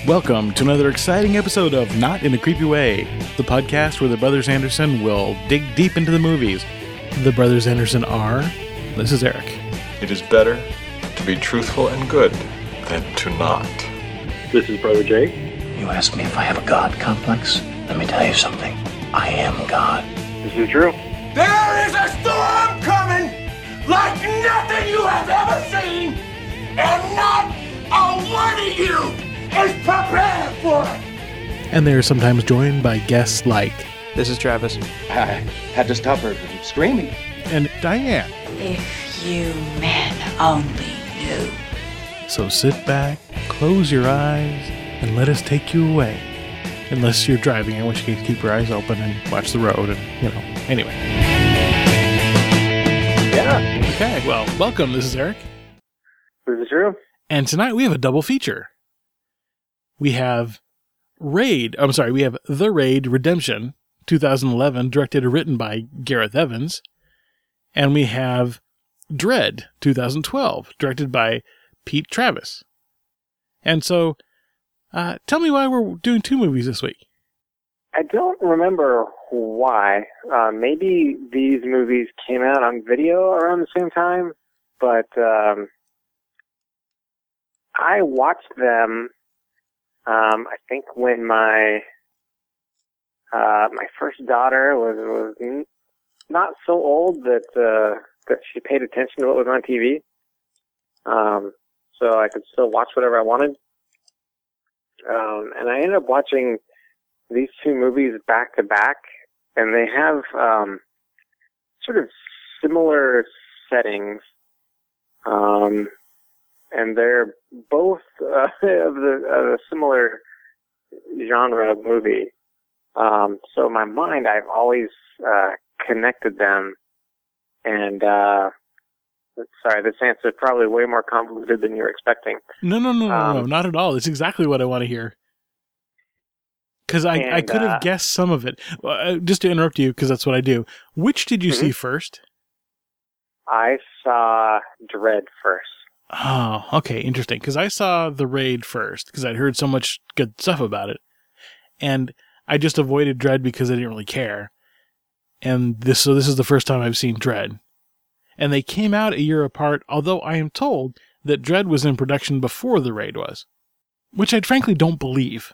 Welcome to another exciting episode of Not in a Creepy Way, the podcast where the Brothers Anderson will dig deep into the movies. The Brothers Anderson are... This is Eric. It is better to be truthful and good than to not. This is Brother Jay. You ask me if I have a God complex? Let me tell you something. I am God. This is Drew. There is a storm coming like nothing you have ever seen, and not a one of you is prepared for it. And they are sometimes joined by guests like... This is Travis. I had to stop her from screaming. And Diane. If you men only knew. So sit back, close your eyes, and let us take you away. Unless you're driving, in which case keep your eyes open and watch the road and, anyway. Yeah. Okay, well, welcome. This is Eric. This is Drew. And tonight we have a double feature. We have The Raid Redemption, 2011, directed and written by Gareth Evans. And we have Dredd, 2012, directed by Pete Travis. And so, tell me why we're doing two movies this week. I don't remember why. Maybe these movies came out on video around the same time, but I watched them, I think when my first daughter was not so old that she paid attention to what was on TV. So I could still watch whatever I wanted. And I ended up watching these two movies back to back, and they have sort of similar settings. And they're both of a similar genre of movie. So in my mind, I've always connected them. And sorry, this answer is probably way more convoluted than you're expecting. No, not at all. It's exactly what I want to hear. Because I could have guessed some of it. Just to interrupt you, because that's what I do. Which did you see first? I saw Dredd first. Oh, okay, interesting. Because I saw The Raid first, because I'd heard so much good stuff about it. And I just avoided Dredd because I didn't really care. And this is the first time I've seen Dredd. And they came out a year apart, although I am told that Dredd was in production before The Raid was. Which I frankly don't believe.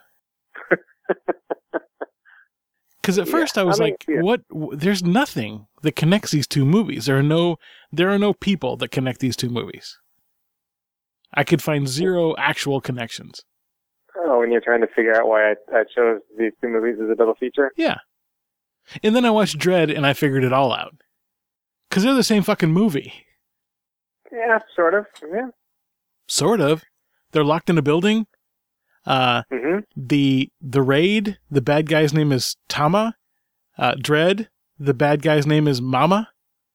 Because at first I was what? There's nothing that connects these two movies. There are no people that connect these two movies. I could find zero actual connections. Oh, when you're trying to figure out why I chose these two movies as a double feature? Yeah. And then I watched Dredd and I figured it all out. Because they're the same fucking movie. Yeah, sort of. Yeah. Sort of. They're locked in a building. The Raid, the bad guy's name is Tama. Dredd, the bad guy's name is Mama.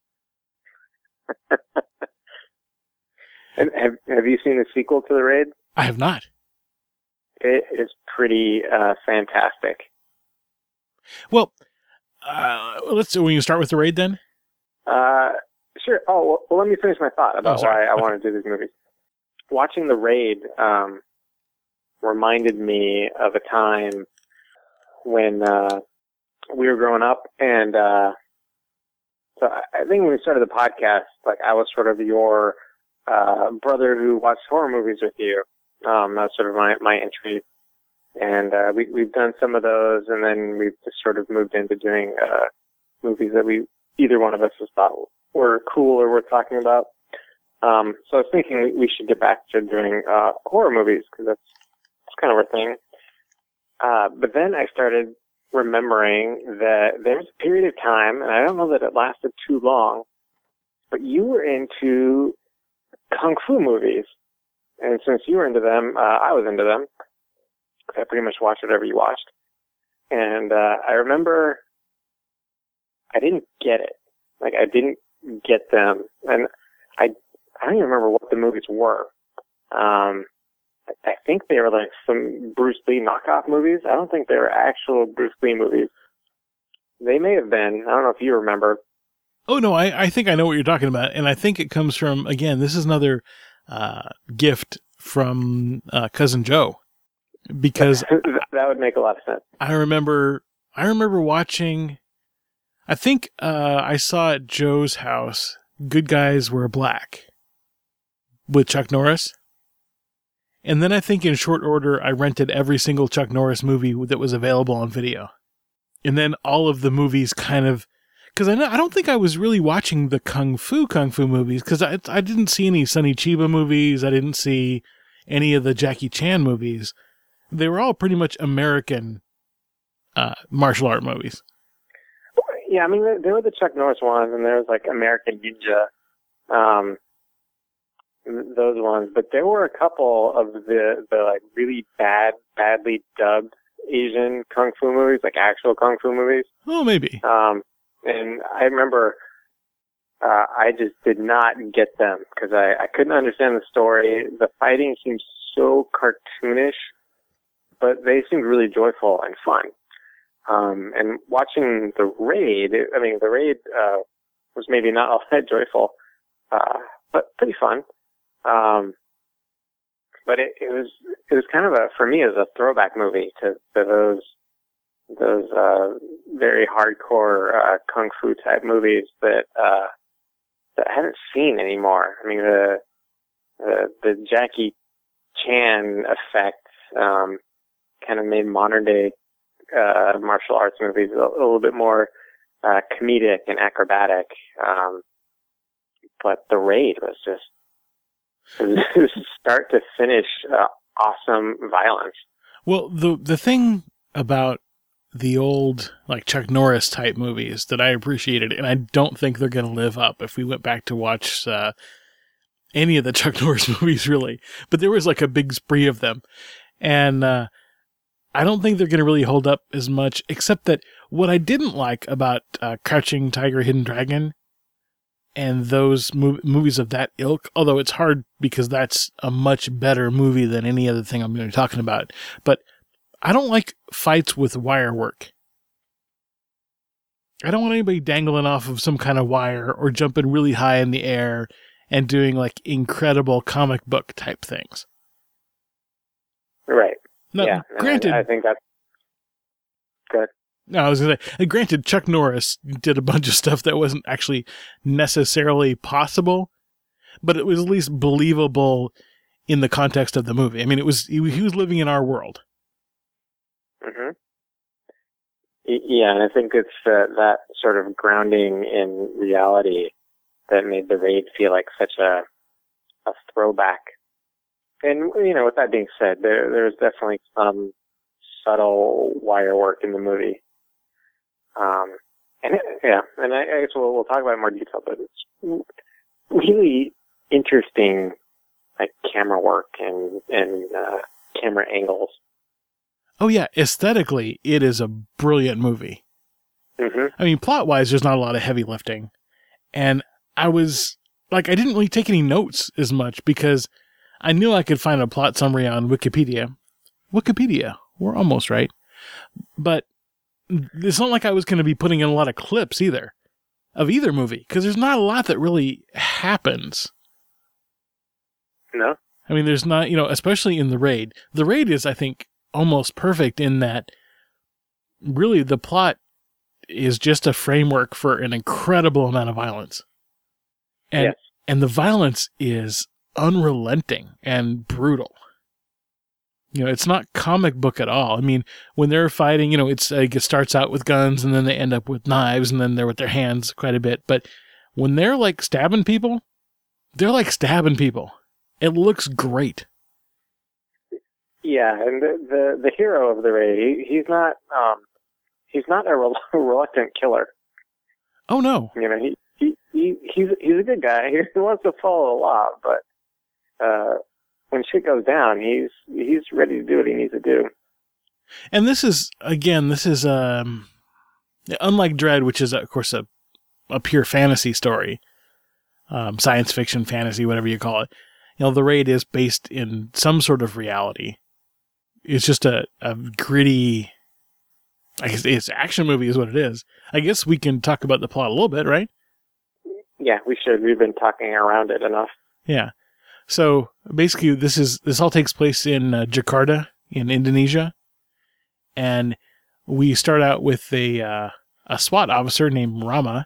And have you seen the sequel to The Raid? I have not. It is pretty fantastic. Well, when you start with The Raid then? Sure. Oh, well, let me finish my thought about why I want to do these movies. Watching The Raid reminded me of a time when we were growing up, and so I think when we started the podcast, I was sort of your brother who watched horror movies with you. That's sort of my entry, and we've done some of those, and then we've just sort of moved into doing movies that either one of us has thought were cool or worth talking about. So I was thinking we should get back to doing horror movies, because that's kind of our thing. But then I started remembering that there was a period of time, and I don't know that it lasted too long, but you were into kung fu movies. And since you were into them, I was into them. I pretty much watched whatever you watched. And I remember I didn't get it. I didn't get them. And I don't even remember what the movies were. I think they were some Bruce Lee knockoff movies. I don't think they were actual Bruce Lee movies. They may have been. I don't know if you remember. Oh, no, I think I know what you're talking about. And I think it comes from, again, this is another gift from Cousin Joe. because that would make a lot of sense. I remember watching, I think I saw at Joe's house, Good Guys Wear Black with Chuck Norris. And then I think in short order, I rented every single Chuck Norris movie that was available on video. And then all of the movies kind of, because I don't think I was really watching the Kung Fu movies, because I didn't see any Sonny Chiba movies. I didn't see any of the Jackie Chan movies. They were all pretty much American martial art movies. Yeah, I mean, there were the Chuck Norris ones, and there was like American Ninja, those ones. But there were a couple of the like really badly dubbed Asian Kung Fu movies, like actual Kung Fu movies. Oh, maybe. And I remember I just did not get them because I couldn't understand the story. The fighting seemed so cartoonish, but they seemed really joyful and fun. And watching The Raid, The Raid was maybe not all that joyful, but pretty fun. But it was kind of for me, it was a throwback movie to those very hardcore kung fu type movies that I haven't seen anymore. I mean, the Jackie Chan effect kind of made modern day martial arts movies a little bit more comedic and acrobatic. But The Raid was just start to finish awesome violence. Well, the thing about the old like Chuck Norris type movies that I appreciated, and I don't think they're going to live up if we went back to watch any of the Chuck Norris movies really, but there was like a big spree of them, and I don't think they're going to really hold up as much, except that what I didn't like about Crouching Tiger, Hidden Dragon and those movies of that ilk, although it's hard because that's a much better movie than any other thing I'm going to be talking about, but I don't like fights with wire work. I don't want anybody dangling off of some kind of wire or jumping really high in the air and doing like incredible comic book type things. Right. Now, yeah. Granted, I think that's good. No, I was going to say, granted, Chuck Norris did a bunch of stuff that wasn't actually necessarily possible, but it was at least believable in the context of the movie. I mean, he was living in our world. Mm-hmm. Yeah, and I think it's that sort of grounding in reality that made The Raid feel like such a throwback. And, with that being said, there's definitely some subtle wire work in the movie. And I guess we'll talk about it in more detail, but it's really interesting, like camera work and camera angles. Oh yeah, aesthetically, it is a brilliant movie. Mm-hmm. I mean, plot-wise, there's not a lot of heavy lifting. And I didn't really take any notes as much because I knew I could find a plot summary on Wikipedia. We're almost right. But it's not like I was going to be putting in a lot of clips either of either movie because there's not a lot that really happens. No? I mean, there's not, especially in The Raid. The Raid is, I think, almost perfect in that really the plot is just a framework for an incredible amount of violence. And, yes. And the violence is unrelenting and brutal. It's not comic book at all. I mean, when they're fighting, it's like it starts out with guns and then they end up with knives and then they're with their hands quite a bit. But when they're like stabbing people, they're like stabbing people. It looks great. Yeah, and the hero of The Raid, he's not a reluctant killer. Oh no. He's a good guy. He wants to follow the law, but when shit goes down, he's ready to do what he needs to do. And this is unlike Dredd, which is of course a pure fantasy story, science fiction, fantasy, whatever you call it. The Raid is based in some sort of reality. It's just a gritty, I guess it's action movie is what it is. I guess we can talk about the plot a little bit, right? Yeah, we should. We've been talking around it enough. Yeah. So basically this all takes place in Jakarta, in Indonesia. And we start out with a SWAT officer named Rama,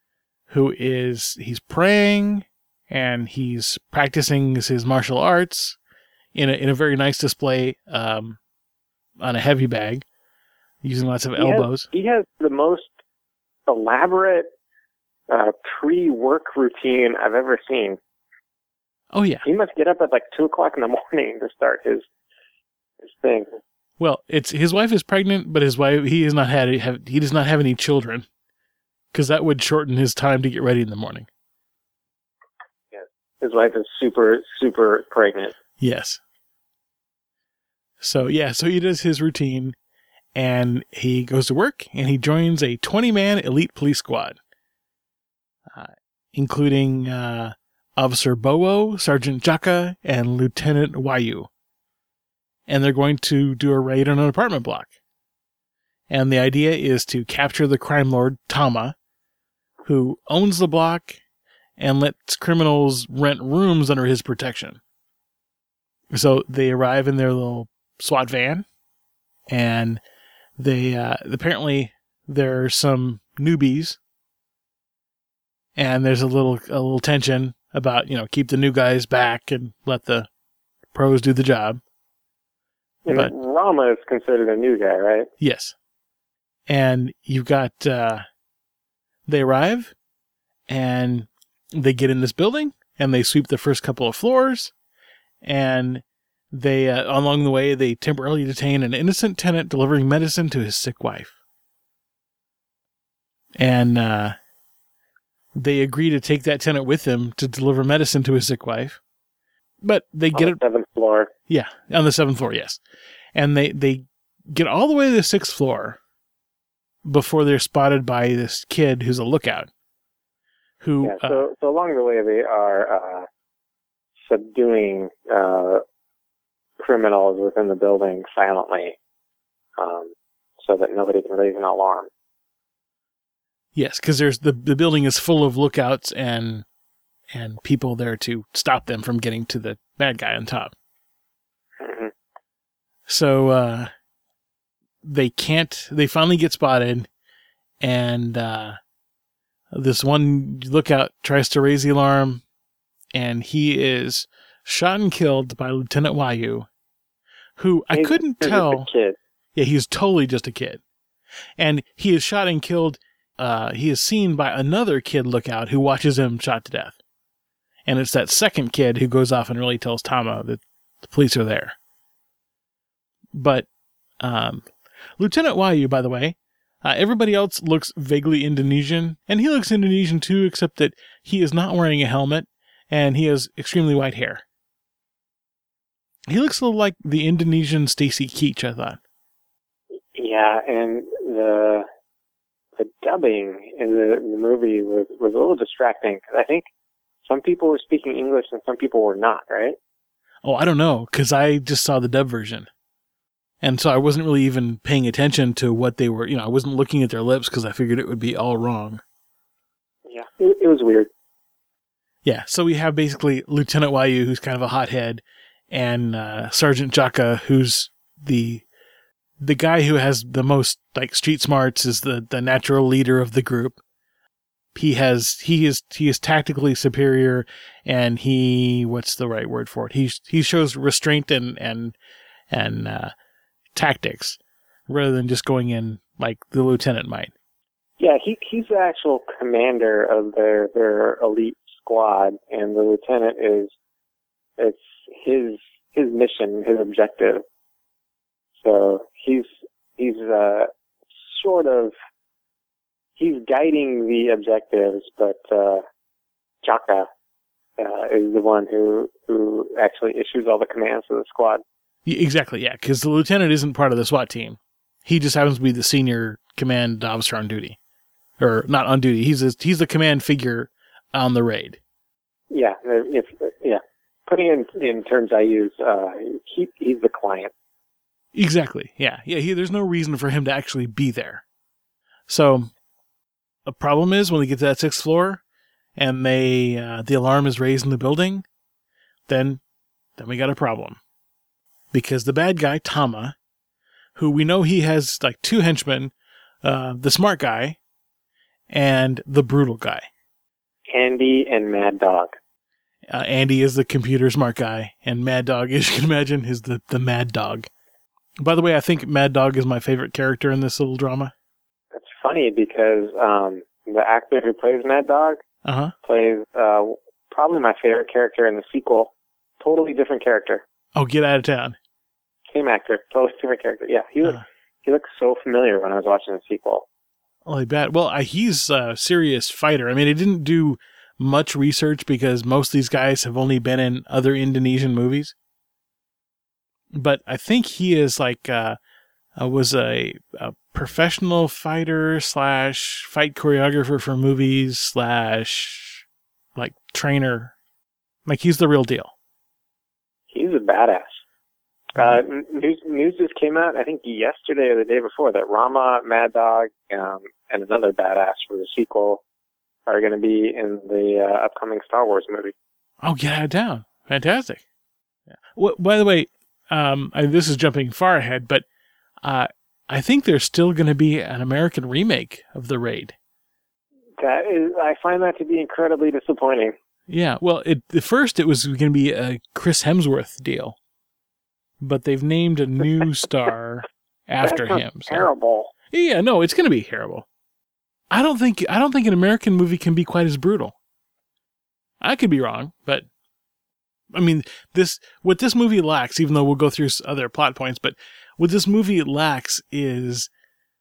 he's praying and he's practicing his martial arts in a very nice display on a heavy bag, using lots of elbows. He has the most elaborate pre-work routine I've ever seen. Oh yeah. He must get up at like 2:00 in the morning to start his thing. Well, his wife is pregnant, but he does not have any children, because that would shorten his time to get ready in the morning. Yes. His wife is super, super pregnant. Yes. So he does his routine, and he goes to work, and he joins a 20-man elite police squad, including Officer Bowo, Sergeant Jaka, and Lieutenant Wayu. And they're going to do a raid on an apartment block. And the idea is to capture the crime lord, Tama, who owns the block and lets criminals rent rooms under his protection. So they arrive in their little SWAT van, and they apparently there are some newbies, and there's a little tension about, keep the new guys back and let the pros do the job. And but Rama is considered a new guy, right? Yes. And you've got, they arrive, and they get in this building, and they sweep the first couple of floors, and they, along the way, they temporarily detain an innocent tenant delivering medicine to his sick wife. And they agree to take that tenant with them to deliver medicine to his sick wife. But they get it. On the 7th floor. Yeah, on the 7th floor, yes. And they get all the way to the 6th floor before they're spotted by this kid who's a lookout. So along the way, they are subduing criminals within the building silently, so that nobody can raise an alarm. Yes, because the building is full of lookouts and people there to stop them from getting to the bad guy on top. Mm-hmm. So they finally get spotted, and this one lookout tries to raise the alarm, and he is shot and killed by Lieutenant Wayu, who I couldn't tell. Just a kid. Yeah, he's totally just a kid. And he is shot and killed. He is seen by another kid lookout who watches him shot to death. And it's that second kid who goes off and really tells Tama that the police are there. But Lieutenant Wayu, by the way, everybody else looks vaguely Indonesian, and he looks Indonesian too, except that he is not wearing a helmet, and he has extremely white hair. He looks a little like the Indonesian Stacy Keach, I thought. Yeah, and the dubbing in the movie was a little distracting, because I think some people were speaking English and some people were not, right? Oh, I don't know, because I just saw the dub version. And so I wasn't really even paying attention to what they were, I wasn't looking at their lips because I figured it would be all wrong. Yeah, it was weird. Yeah, so we have basically Lieutenant Wayu, who's kind of a hothead, and Sergeant Jaka, who's the guy who has the most street smarts, is the natural leader of the group. He is tactically superior, and what's the right word for it? He shows restraint and tactics rather than just going in like the lieutenant might. Yeah, he's the actual commander of their elite squad, and the lieutenant it's his mission, his objective. So he's guiding the objectives, but Jaka is the one who actually issues all the commands to the squad. Exactly, yeah, because the lieutenant isn't part of the SWAT team. He just happens to be the senior command officer on duty. Or not on duty, he's the command figure on the raid. Yeah, putting it in terms I use, he's the client. Exactly, yeah. There's no reason for him to actually be there. So, a problem is when we get to that 6th floor, and the alarm is raised in the building, then we got a problem. because the bad guy, Tama, who we know he has like two henchmen, the smart guy and the brutal guy. Andy and Mad Dog. Andy is the computer smart guy, and Mad Dog, as you can imagine, is the Mad Dog. By the way, I think Mad Dog is my favorite character in this little drama. That's funny because the actor who plays Mad Dog plays probably my favorite character in the sequel. Totally different character. Oh, get out of town. Same actor, totally different character. Yeah, he looked so familiar when I was watching the sequel. Oh, bad. Well, he's a serious fighter. I mean, he didn't do much research because most of these guys have only been in other Indonesian movies. But I think he is like was a professional fighter / fight choreographer for movies / like trainer. Like he's the real deal. He's a badass. News just came out, I think yesterday or the day before, that Rama, Mad Dog, and another badass for the sequel are going to be in the upcoming Star Wars movie. Oh, get out of town. Fantastic. Yeah. Well, by the way, this is jumping far ahead, but I think there's still going to be an American remake of The Raid. I find that to be incredibly disappointing. Yeah, well, at first it was going to be a Chris Hemsworth deal, but they've named a new star after him. So. Terrible. Yeah, no, it's going to be terrible. I don't think an American movie can be quite as brutal. I could be wrong, but I mean, what this movie lacks, even though we'll go through other plot points, but what this movie lacks is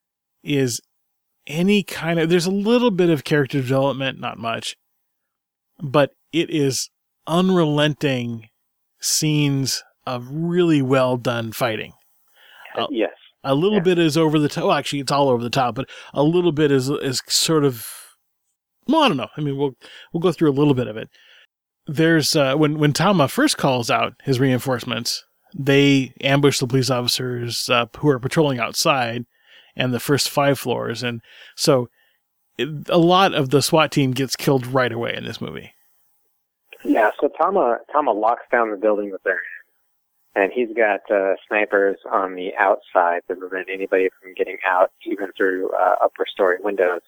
any kind of, there's a little bit of character development, not much, but it is unrelenting scenes of really well done fighting. Yes. A little bit is over the top. Well, actually, it's all over the top, but a little bit is sort of, well, I don't know. I mean, we'll go through a little bit of it. There's when Tama first calls out his reinforcements, they ambush the police officers who are patrolling outside and the first 5 floors, and so a lot of the SWAT team gets killed right away in this movie. Yeah, so Tama locks down the building with their hand, and he's got snipers on the outside to prevent anybody from getting out, even through upper story windows.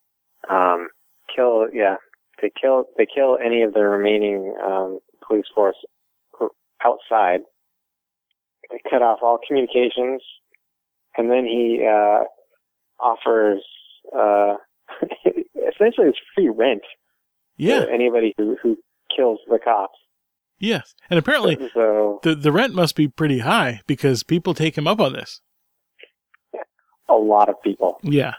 They kill any of the remaining police force outside. They cut off all communications, and then he offers essentially it's free rent. Yeah. To anybody who kills the cops. Yes, and apparently the rent must be pretty high because people take him up on this. A lot of people. Yeah,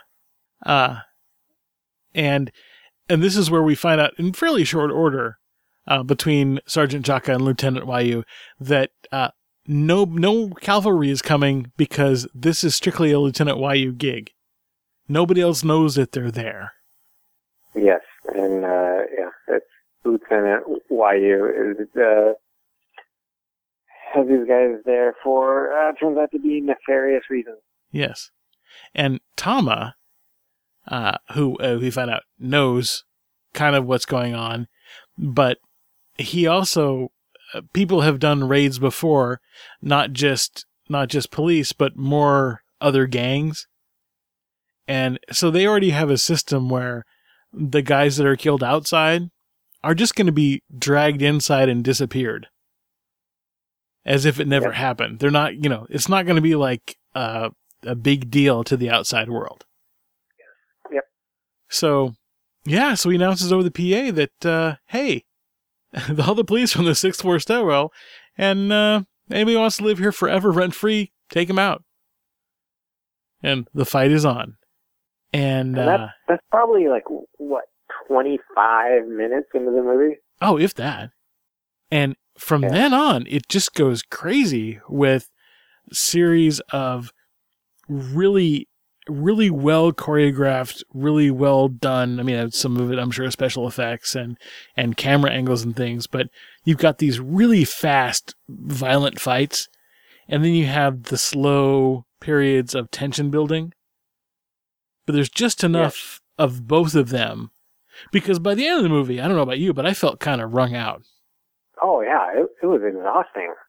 and this is where we find out in fairly short order between Sergeant Jaka and Lieutenant Wayu that no cavalry is coming because this is strictly a Lieutenant Wayu gig. Nobody else knows that they're there. Yes, and it's Lieutenant Wayu has these guys there for turns out to be nefarious reasons. Yes, and Tama, who we find out knows kind of what's going on, but he also people have done raids before, not just police, but more other gangs, and so they already have a system where the guys that are killed outside are just going to be dragged inside and disappeared as if it never happened. They're not, it's not going to be like a big deal to the outside world. Yep. So he announces over the PA that, hey, all the police from the 6th floor stairwell, and anybody wants to live here forever rent-free, take them out. And the fight is on. And that's probably like, 25 minutes into the movie? Oh, if that. And from then on, it just goes crazy with a series of really, really well choreographed, really well done. I mean, some of it, I'm sure, special effects and camera angles and things, but you've got these really fast, violent fights, and then you have the slow periods of tension building. But there's just enough of both of them, because by the end of the movie, I don't know about you, but I felt kind of wrung out. Oh, yeah, it was exhausting.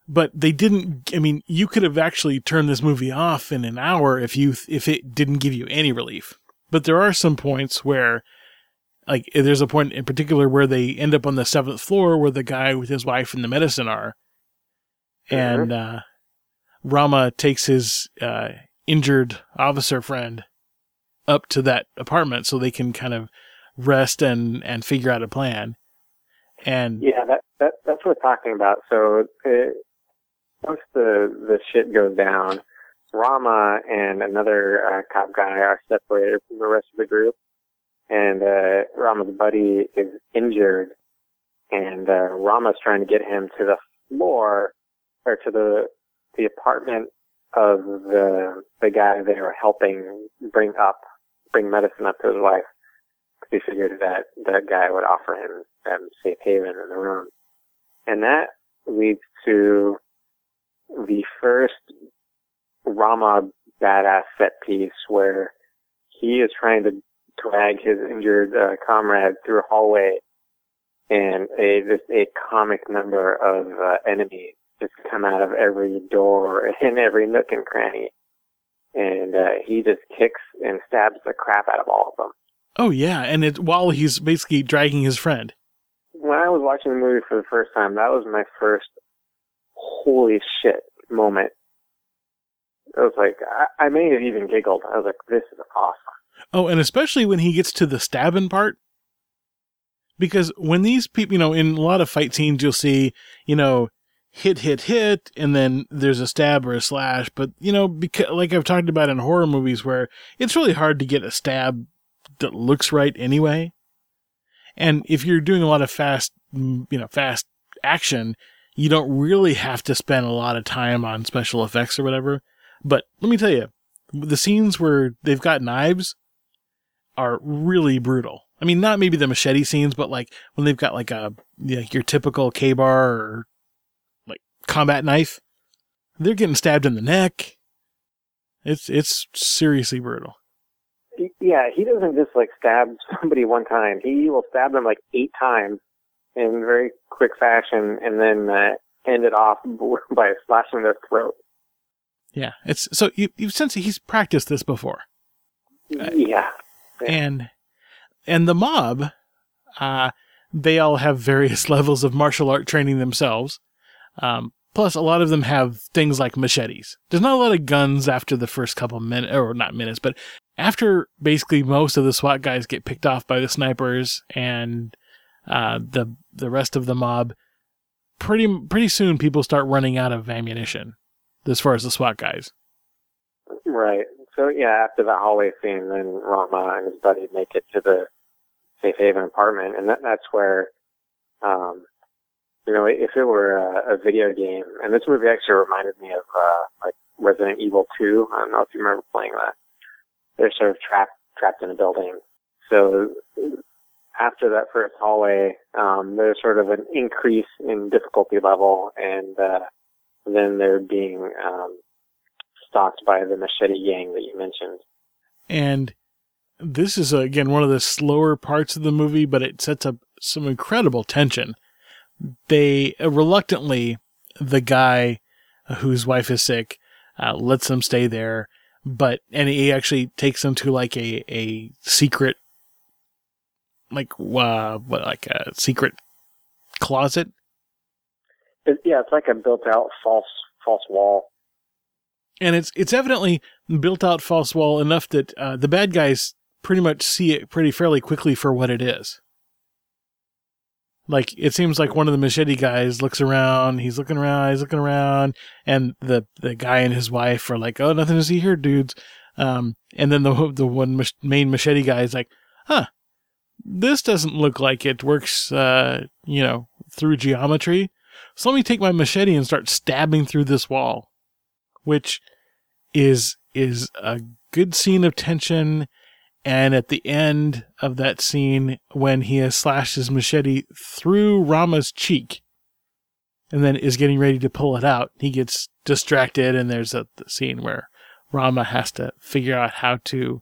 But they didn't. I mean, you could have actually turned this movie off in an hour if it didn't give you any relief. But there are some points where, like, there's a point in particular where they end up on the 7th floor where the guy with his wife and the medicine are, and Rama takes his injured officer friend up to that apartment so they can kind of rest and figure out a plan. And yeah, that's what we're talking about. So once the shit goes down, Rama and another cop guy are separated from the rest of the group, and Rama's buddy is injured, and Rama's trying to get him to the floor, or to the apartment of the guy they were helping bring medicine up to his wife, because he figured that guy would offer him safe haven in the room. And that leads to the first Rama badass set piece where he is trying to drag his injured comrade through a hallway, and a comic number of enemies just come out of every door and every nook and cranny. And he just kicks and stabs the crap out of all of them. oh yeah, and while he's basically dragging his friend. When I was watching the movie for the first time, that was my first holy shit moment. I was like, I may have even giggled. I was like, this is awesome. Oh, and especially when he gets to the stabbing part. Because when these people, in a lot of fight scenes, you'll see, hit, and then there's a stab or a slash. But, because, like I've talked about in horror movies where it's really hard to get a stab that looks right anyway. And if you're doing a lot of fast action, you don't really have to spend a lot of time on special effects or whatever. But let me tell you, the scenes where they've got knives are really brutal. I mean, not maybe the machete scenes, but like when they've got like your typical K-bar or like combat knife, they're getting stabbed in the neck. It's seriously brutal. Yeah, he doesn't just like stab somebody one time. He will stab them like 8 times in very quick fashion, and then end it off by slashing their throat. Yeah, it's so you sense he's practiced this before. Yeah. And the mob, they all have various levels of martial art training themselves. Plus, a lot of them have things like machetes. There's not a lot of guns after the first couple minutes, or not minutes, but after basically most of the SWAT guys get picked off by the snipers and the rest of the mob, pretty soon people start running out of ammunition as far as the SWAT guys. Right. So yeah, after the hallway scene, then Rama and his buddy make it to the safe haven apartment, and that's where, if it were a video game, and this movie actually reminded me of like Resident Evil 2. I don't know if you remember playing that. They're sort of trapped in a building. So after that first hallway, there's sort of an increase in difficulty level, and then they're being stalked by the machete gang that you mentioned. And this is, again, one of the slower parts of the movie, but it sets up some incredible tension. They, reluctantly, the guy whose wife is sick, lets them stay there, and he actually takes them to like a secret, like a secret closet. It's like a built-out false wall. And it's evidently built-out false wall enough that the bad guys pretty much see it fairly quickly for what it is. Like, it seems like one of the machete guys looks around, he's looking around, and the guy and his wife are like, oh, nothing to see here, dudes. And then the one main machete guy is like, this doesn't look like it works, through geometry. So let me take my machete and start stabbing through this wall. Which is a good scene of tension, and at the end of that scene, when he has slashed his machete through Rama's cheek, and then is getting ready to pull it out, he gets distracted, and there's the scene where Rama has to figure out how to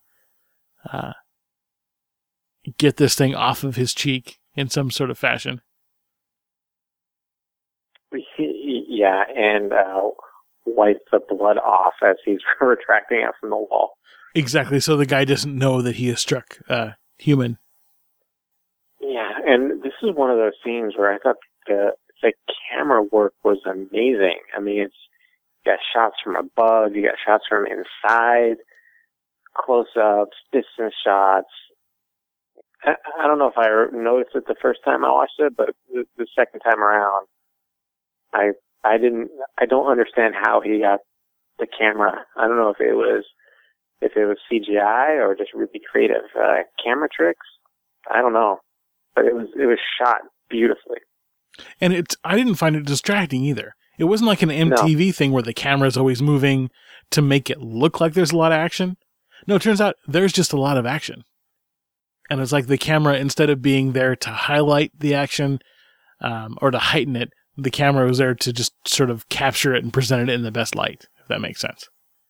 get this thing off of his cheek in some sort of fashion. Yeah, and wipe the blood off as he's retracting out from the wall. Exactly, so the guy doesn't know that he has struck human. Yeah, and this is one of those scenes where I thought the camera work was amazing. I mean, you got shots from above, you got shots from inside, close-ups, distance shots. I don't know if I noticed it the first time I watched it, but the second time around, I don't understand how he got the camera. I don't know if it was CGI or just really creative camera tricks. I don't know, but it was shot beautifully. And I didn't find it distracting either. It wasn't like an MTV thing where the camera's always moving to make it look like there's a lot of action. No, it turns out there's just a lot of action. And it's like the camera, instead of being there to highlight the action or to heighten it, the camera was there to just sort of capture it and present it in the best light, if that makes sense.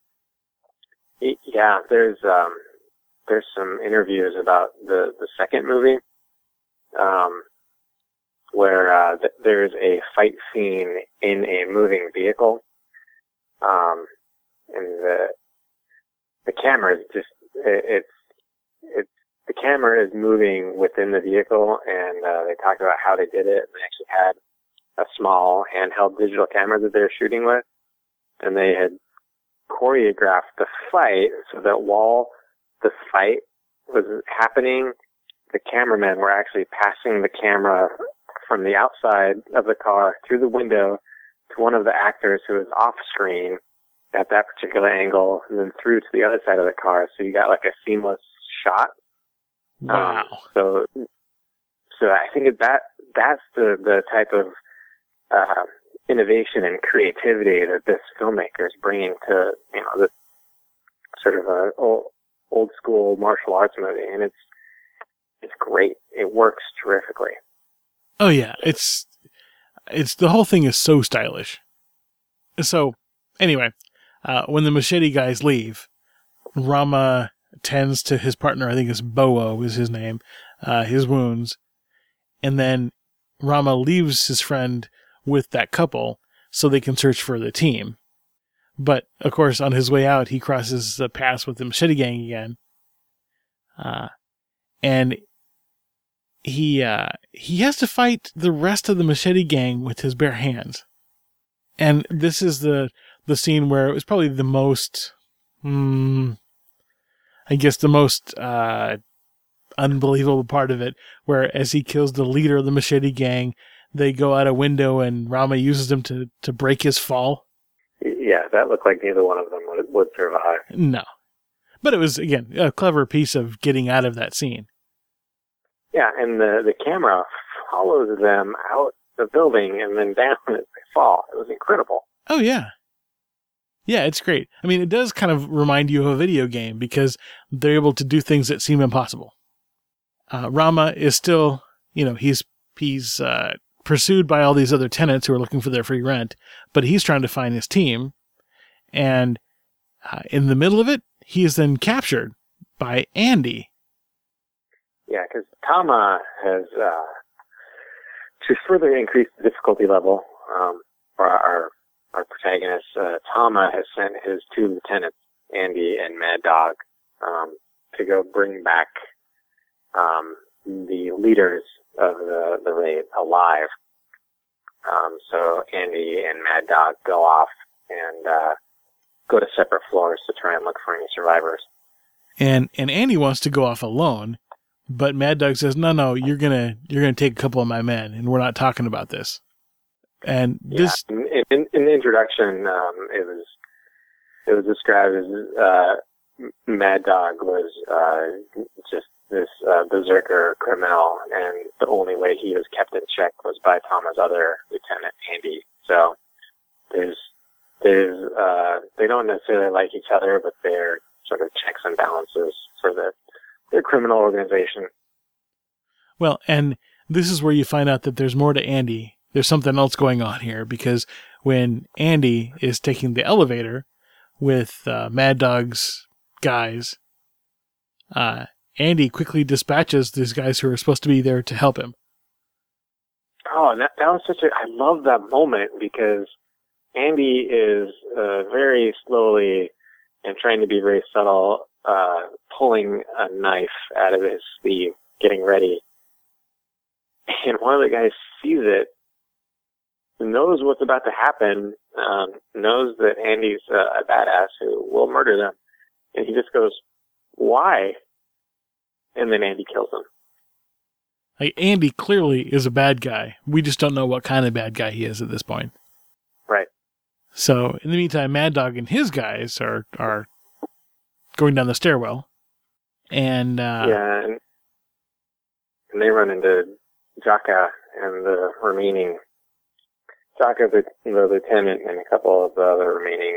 Yeah, there's some interviews about the second movie where there's a fight scene in a moving vehicle, and the camera is just the camera is moving within the vehicle, and they talked about how they did it. And they actually had a small handheld digital camera that they were shooting with, and they had choreographed the fight so that while the fight was happening, the cameramen were actually passing the camera from the outside of the car through the window to one of the actors who was off screen at that particular angle, and then through to the other side of the car. So you got like a seamless shot. Wow. So I think that's the type of innovation and creativity that this filmmaker is bringing to, this sort of a old school martial arts movie, and it's great. It works terrifically. Oh yeah, it's the whole thing is so stylish. So anyway, when the machete guys leave, Rama tends to his partner, I think it's Bowo is his name, his wounds, and then Rama leaves his friend with that couple so they can search for the team. But of course, on his way out, he crosses the paths with the machete gang again, and he has to fight the rest of the machete gang with his bare hands. And this is the scene where it was probably the most, I guess the most unbelievable part of it, where as he kills the leader of the machete gang, they go out a window and Rama uses them to break his fall. Yeah, that looked like neither one of them would survive. No. But it was, again, a clever piece of getting out of that scene. Yeah, and the camera follows them out the building and then down as they fall. It was incredible. Oh, yeah. Yeah, it's great. I mean, it does kind of remind you of a video game because they're able to do things that seem impossible. Rama is still, he's pursued by all these other tenants who are looking for their free rent, but he's trying to find his team. And in the middle of it, he is then captured by Andy. Yeah, because Tama has, to further increase the difficulty level for our protagonist, Tama has sent his two lieutenants, Andy and Mad Dog, to go bring back the leaders of the raid alive. So Andy and Mad Dog go off and go to separate floors to try and look for any survivors. And Andy wants to go off alone, but Mad Dog says, "No, you're gonna take a couple of my men, and we're not talking about this." And this, in the introduction, it was described as Mad Dog was just this berserker criminal, and the only way he was kept in check was by Tama's other lieutenant, Andy. So they don't necessarily like each other, but they're sort of checks and balances for their criminal organization. Well, and this is where you find out that there's more to Andy. There's something else going on here, because when Andy is taking the elevator with Mad Dog's guys, Andy quickly dispatches these guys who are supposed to be there to help him. that was I love that moment because Andy is very slowly and trying to be very subtle, pulling a knife out of his sleeve, getting ready. And one of the guys sees it, knows what's about to happen, knows that Andy's a badass who will murder them. And he just goes, "Why?" And then Andy kills him. Like, Andy clearly is a bad guy. We just don't know what kind of bad guy he is at this point. Right. So, in the meantime, Mad Dog and his guys are going down the stairwell. And, and they run into Jaka and the remaining... Jaka, the lieutenant, and a couple of the other remaining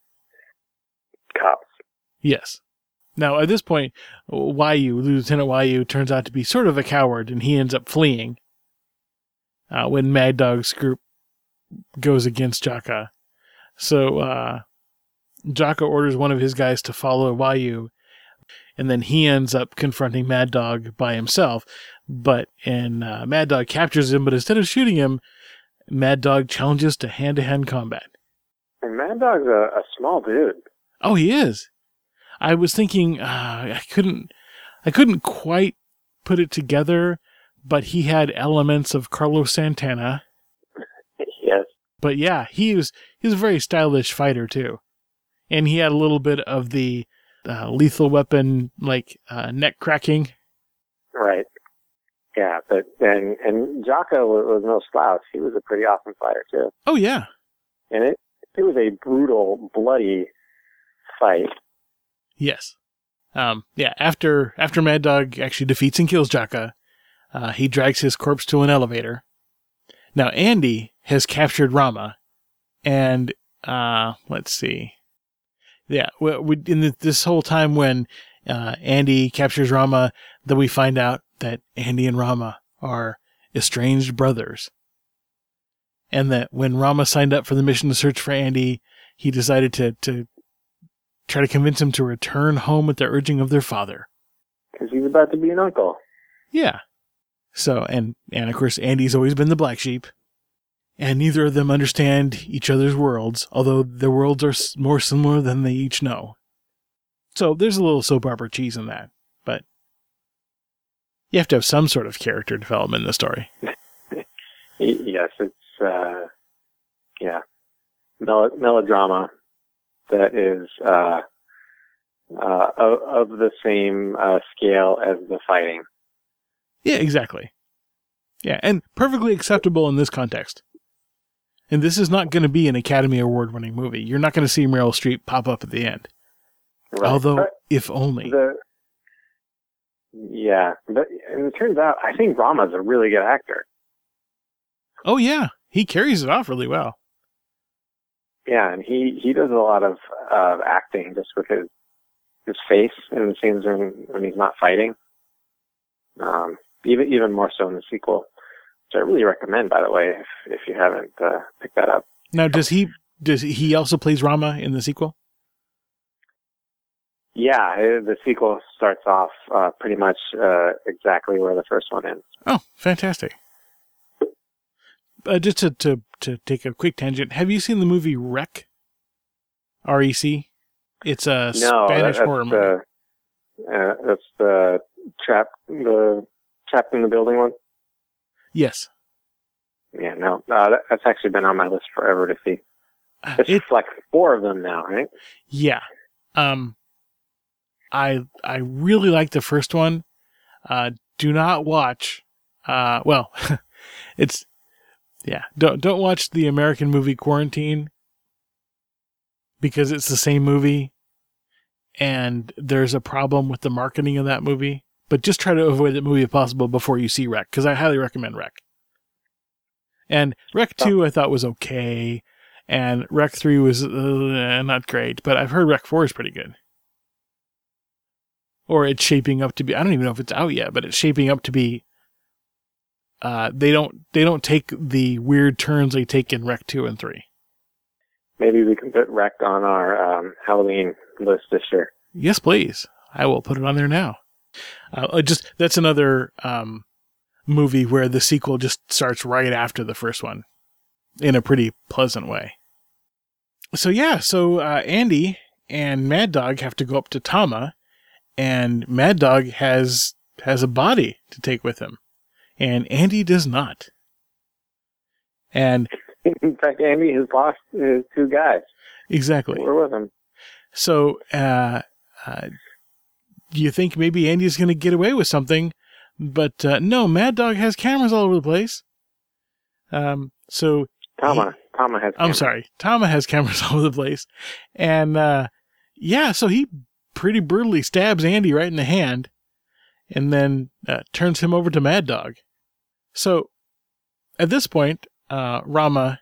cops. Yes. Now, at this point, Lieutenant Wyu turns out to be sort of a coward, and he ends up fleeing when Mad Dog's group goes against Jaka. So, Jaka orders one of his guys to follow Wyu, and then he ends up confronting Mad Dog by himself. And Mad Dog captures him, but instead of shooting him, Mad Dog challenges to hand-to-hand combat. And Mad Dog's a small dude. Oh, he is. I was thinking, I couldn't quite put it together, but he had elements of Carlos Santana. Yes. But yeah, he was a very stylish fighter too. And he had a little bit of the Lethal Weapon, neck cracking. Right. Yeah, and Jaka was no slouch. He was a pretty awesome fighter too. Oh yeah. And it was a brutal, bloody fight. Yes. After Mad Dog actually defeats and kills Jaka, he drags his corpse to an elevator. Now, Andy has captured Rama, and, let's see. Yeah, this whole time when, Andy captures Rama, then we find out that Andy and Rama are estranged brothers. And that when Rama signed up for the mission to search for Andy, he decided to try to convince him to return home at the urging of their father. Because he's about to be an uncle. Yeah. So, and of course, Andy's always been the black sheep. And neither of them understand each other's worlds, although their worlds are more similar than they each know. So there's a little soap opera cheese in that. But you have to have some sort of character development in the story. Yes, it's, melodrama that is of the same scale as the fighting. Yeah, exactly. Yeah, and perfectly acceptable in this context. And this is not going to be an Academy Award-winning movie. You're not going to see Meryl Streep pop up at the end. Right. Although, if only. And it turns out, I think Rama's a really good actor. Oh, yeah. He carries it off really well. Yeah, and he does a lot of acting just with his face in the scenes when he's not fighting. Even more so in the sequel, which I really recommend, by the way, if you haven't picked that up. Now, does he also plays Rama in the sequel? Yeah, the sequel starts off pretty much exactly where the first one ends. Oh, fantastic. Just to take a quick tangent, have you seen the movie Rec? R-E-C? It's a Spanish horror movie. That's the trapped in the building one? Yes. Yeah, no, that's actually been on my list forever to see. It's like 4 of them now, right? Yeah. I really like the first one. Do not watch, it's, yeah, don't watch the American movie Quarantine because it's the same movie and there's a problem with the marketing of that movie. But just try to avoid that movie if possible before you see Rec, because I highly recommend Rec. And Rec 2 I thought was okay, and Rec 3 was not great, but I've heard Rec 4 is pretty good. Or it's shaping up to be, I don't even know if it's out yet, but it's shaping up to be, they don't take the weird turns they take in Rec 2 and 3. Maybe we can put Rec on our Halloween list this year. Yes, please. I will put it on there now. That's another movie where the sequel just starts right after the first one in a pretty pleasant way. So Andy and Mad Dog have to go up to Tama, and Mad Dog has a body to take with him, and Andy does not. And in fact, Andy has lost his 2 guys. Exactly. Who were with him. So, you think maybe Andy's going to get away with something, but no, Mad Dog has cameras all over the place. Tama has cameras. I'm sorry. Tama has cameras all over the place. And, so he pretty brutally stabs Andy right in the hand and then turns him over to Mad Dog. So, at this point, Rama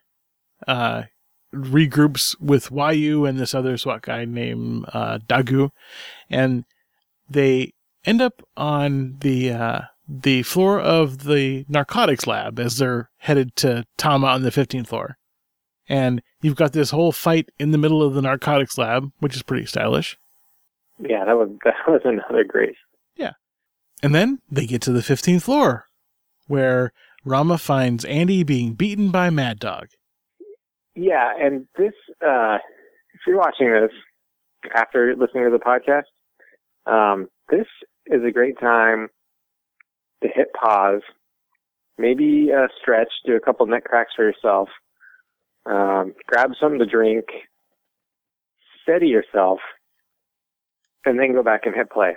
regroups with Wayu and this other SWAT guy named Dagu, and they end up on the floor of the narcotics lab as they're headed to Tama on the 15th floor. And you've got this whole fight in the middle of the narcotics lab, which is pretty stylish. Yeah, that was another great. Yeah. And then they get to the 15th floor, where Rama finds Andy being beaten by Mad Dog. Yeah, and this, if you're watching this after listening to the podcast, this is a great time to hit pause, maybe stretch, do a couple neck cracks for yourself, grab something to drink, steady yourself, and then go back and hit play.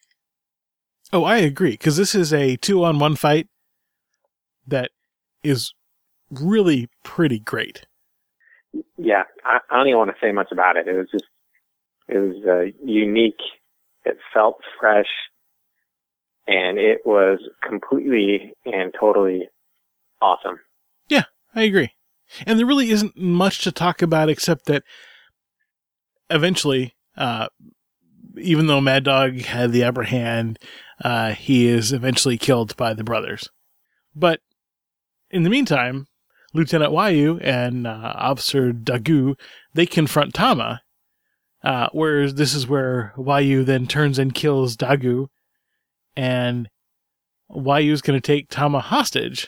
Oh, I agree, because this is a 2-on-1 fight that is really pretty great. Yeah, I don't even want to say much about it. It was unique. It felt fresh, and it was completely and totally awesome. Yeah, I agree. And there really isn't much to talk about except that eventually, even though Mad Dog had the upper hand, he is eventually killed by the brothers. But in the meantime, Lieutenant Wayu and Officer Dagu, they confront Tama, whereas this is where Wayu then turns and kills Dagu, and Wayu's going to take Tama hostage,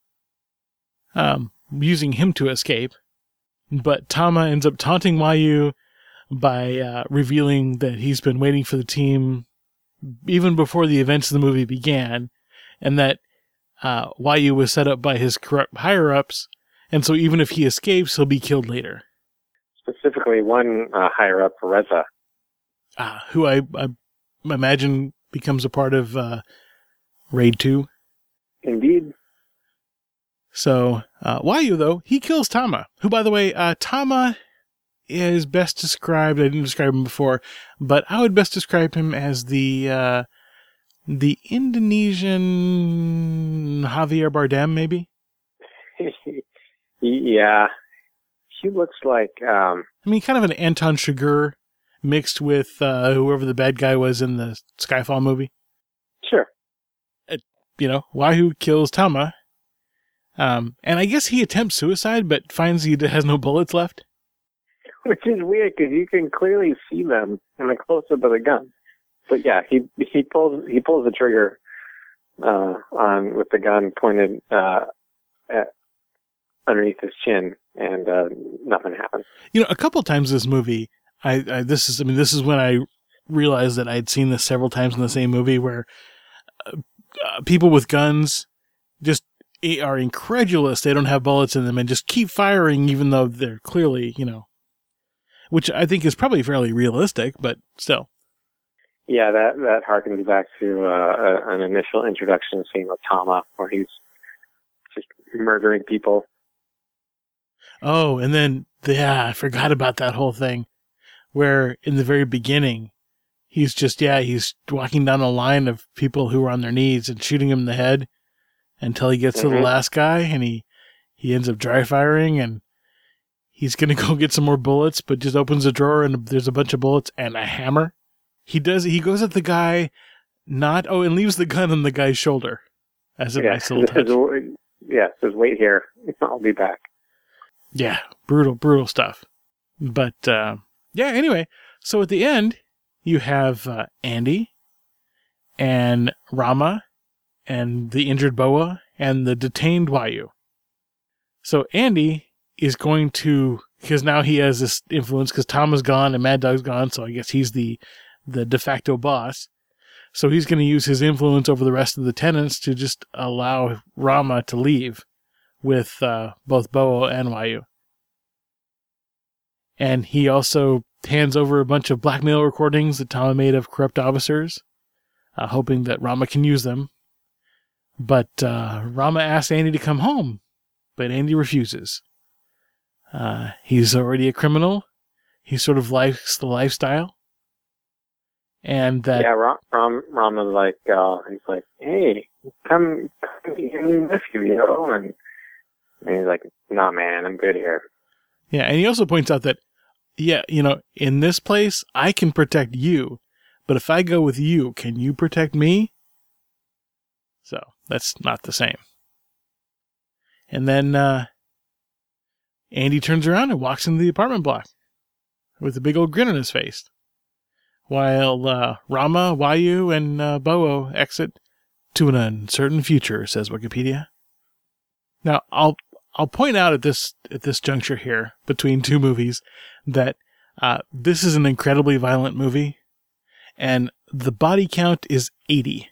using him to escape. But Tama ends up taunting Wayu by revealing that he's been waiting for the team even before the events of the movie began, and that Wayu was set up by his corrupt higher-ups, and so even if he escapes, he'll be killed later. Specifically, one higher-up, Reza. Who I imagine becomes a part of Raid 2. Indeed. So, Wayu, though, he kills Tama, who, by the way, Tama is best described, I didn't describe him before, but I would best describe him as the Indonesian Javier Bardem, maybe? Yeah. He looks like... I mean, kind of an Anton Chigurh mixed with whoever the bad guy was in the Skyfall movie. Sure. Wayu kills Tama. And I guess he attempts suicide, but finds he has no bullets left. Which is weird, because you can clearly see them in the close-up of the gun. But yeah, he pulls the trigger on with the gun pointed underneath his chin, and nothing happens. A couple times this movie, this is when I realized that I'd seen this several times in the same movie, where people with guns just are incredulous they don't have bullets in them and just keep firing even though they're clearly, which I think is probably fairly realistic, but still. Yeah, that harkens back to an initial introduction scene with Tama, where he's just murdering people. Oh, and then, I forgot about that whole thing, where in the very beginning, he's walking down a line of people who are on their knees and shooting him in the head until he gets to the last guy, and he ends up dry firing, and he's going to go get some more bullets, but just opens a drawer and there's a bunch of bullets and a hammer. He goes at the guy, and leaves the gun on the guy's shoulder as a nice little touch. Says, wait here, I'll be back. Yeah, brutal stuff. But, anyway, so at the end, you have Andy and Rama and the injured Boa and the detained Wayu. So Andy is going to, because now he has this influence because Tom is gone and Mad Dog's gone, so I guess he's the de facto boss. So he's going to use his influence over the rest of the tenants to just allow Rama to leave with both Boa and Wayu. And he also hands over a bunch of blackmail recordings that Tom made of corrupt officers, hoping that Rama can use them. But Rama asks Andy to come home, but Andy refuses. He's already a criminal. He sort of likes the lifestyle. And that... Yeah, Rama's like, he's like, hey, come meet your new nephew, you know? And he's like, nah, man, I'm good here. Yeah, and he also points out that, yeah, you know, in this place, I can protect you, but if I go with you, can you protect me? So, that's not the same. And then Andy turns around and walks into the apartment block with a big old grin on his face, while Rama, Wayu, and Boa exit to an uncertain future, says Wikipedia. Now, I'll point out at this juncture here between two movies that this is an incredibly violent movie, and the body count is 80.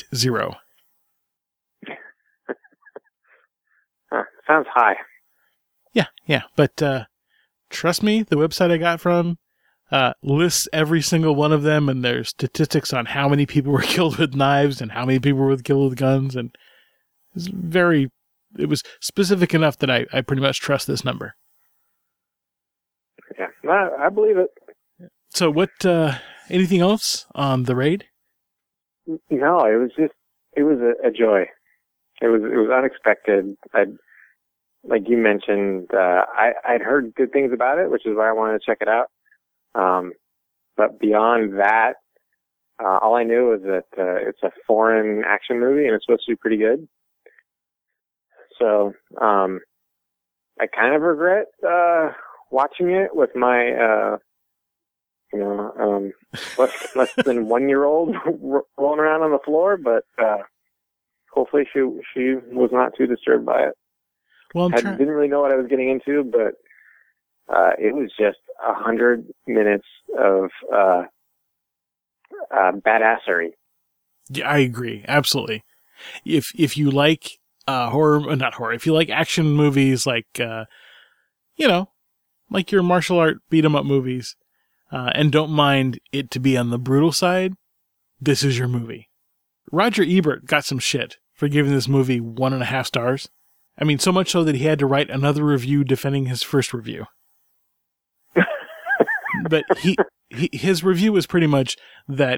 Sounds high. Yeah, but trust me, the website I got from lists every single one of them, and there's statistics on how many people were killed with knives and how many people were killed with guns, and it was specific enough that I pretty much trust this number. Yeah, I believe it. So what, anything else on The Raid? No, it was a joy. It was unexpected. Like you mentioned, I'd heard good things about it, which is why I wanted to check it out. But beyond that, all I knew was that it's a foreign action movie and it's supposed to be pretty good. So, I kind of regret watching it with my, less than 1-year-old rolling around on the floor, but hopefully she was not too disturbed by it. Well, I didn't really know what I was getting into, but it was just 100 minutes of badassery. Yeah, I agree. Absolutely. If you like not horror, if you like action movies like, like your martial art beat 'em up movies, and don't mind it to be on the brutal side, this is your movie. Roger Ebert got some shit for giving this movie 1.5 stars. I mean, so much so that he had to write another review defending his first review. But his review was pretty much that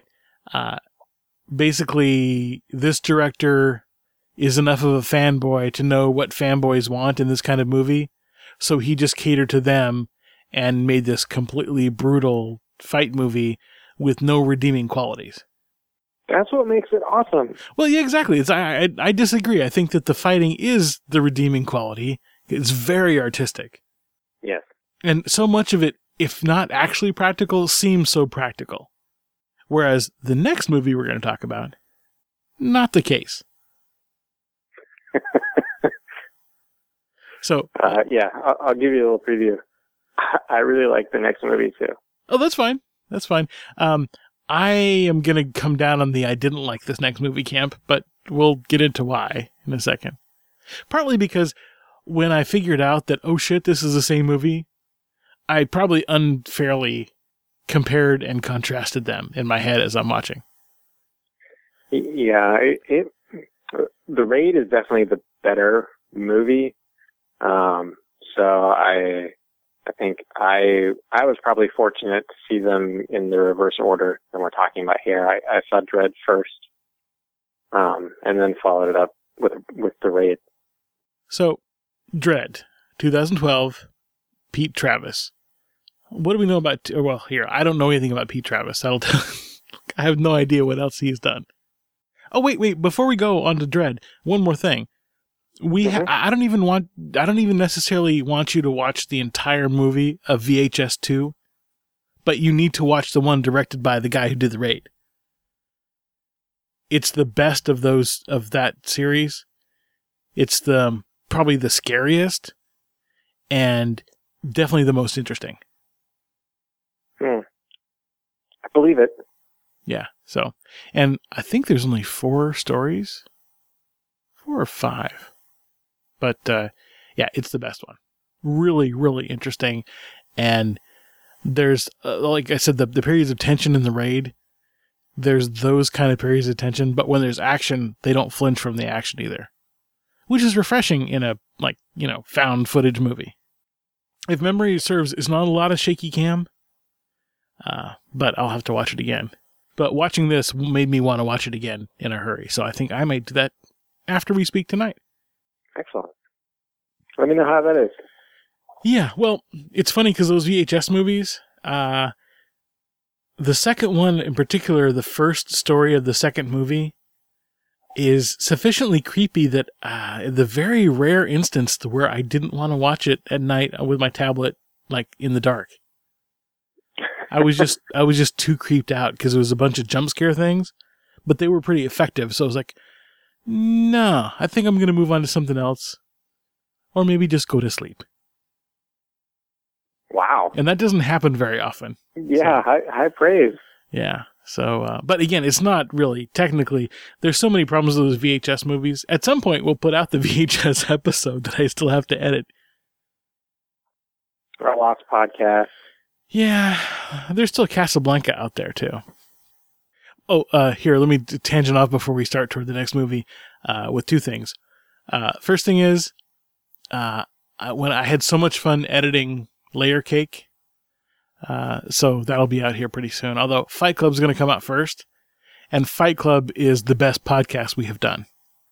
basically this director is enough of a fanboy to know what fanboys want in this kind of movie, so he just catered to them and made this completely brutal fight movie with no redeeming qualities. That's what makes it awesome. Well, yeah, exactly. I disagree. I think that the fighting is the redeeming quality. It's very artistic. Yes. And so much of it, if not actually practical, seems so practical. Whereas the next movie we're going to talk about, not the case. So, yeah, I'll give you a little preview. I really like the next movie too. Oh, that's fine. That's fine. I am going to come down on the I didn't like this next movie camp, but we'll get into why in a second. Partly because when I figured out that, oh shit, this is the same movie, I probably unfairly compared and contrasted them in my head as I'm watching. Yeah, The Raid is definitely the better movie. So I think I was probably fortunate to see them in the reverse order than we're talking about here. I saw Dredd first, and then followed it up with The Raid. So, Dredd, 2012, Pete Travis. What do we know about? Well, here, I don't know anything about Pete Travis. I have no idea what else he's done. Oh, wait! Before we go on to Dredd, one more thing. I don't even necessarily want you to watch the entire movie of VHS 2, but you need to watch the one directed by the guy who did The Raid. it's the best of that series. It's probably the scariest and definitely the most interesting. I believe it. Yeah. So, and I think there's only 4 stories, 4 or 5, but yeah, it's the best one. Really, really interesting. And there's, like I said, the periods of tension in the raid, there's those kind of periods of tension, but when there's action, they don't flinch from the action either, which is refreshing in a, found footage movie. If memory serves, it's not a lot of shaky cam, but I'll have to watch it again. But watching this made me want to watch it again in a hurry, so I think I might do that after we speak tonight. Excellent. Let me know how that is. Yeah, well, it's funny because those VHS movies, the second one in particular, the first story of the second movie, is sufficiently creepy that the very rare instance where I didn't want to watch it at night with my tablet, like in the dark. I was just too creeped out because it was a bunch of jump scare things, but they were pretty effective. So I was like, no, I think I'm going to move on to something else, or maybe just go to sleep. Wow. And that doesn't happen very often. Yeah, so, high praise. Yeah. So, but again, it's not really technically, there's so many problems with those VHS movies. At some point, we'll put out the VHS episode that I still have to edit. Our Lost podcast. Yeah. There's still Casablanca out there, too. Oh, here, let me tangent off before we start toward the next movie with 2 things. First thing is, when I had so much fun editing Layer Cake, so that'll be out here pretty soon. Although Fight Club's going to come out first, and Fight Club is the best podcast we have done.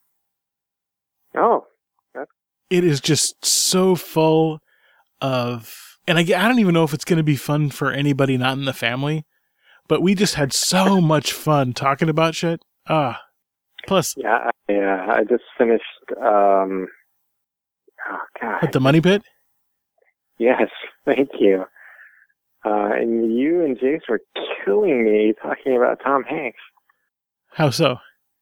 Oh. It is just so full of, and I don't even know if it's going to be fun for anybody not in the family, but we just had so much fun talking about shit. Plus. Yeah, I just finished, oh God. What, the Money Pit? Yes, thank you. And you and Jace were killing me talking about Tom Hanks. How so?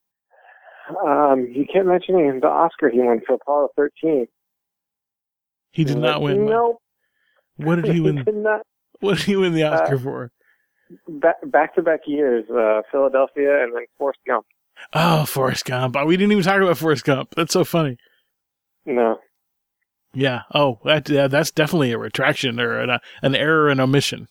You kept mentioning the Oscar he won for Apollo 13. He did not win. Nope. What did he win? He did not. What did he win the Oscar for? Back-to-back years, Philadelphia and then Forrest Gump. Oh, Forrest Gump. We didn't even talk about Forrest Gump. That's so funny. No. Yeah. Oh, that's definitely a retraction or an error and omission.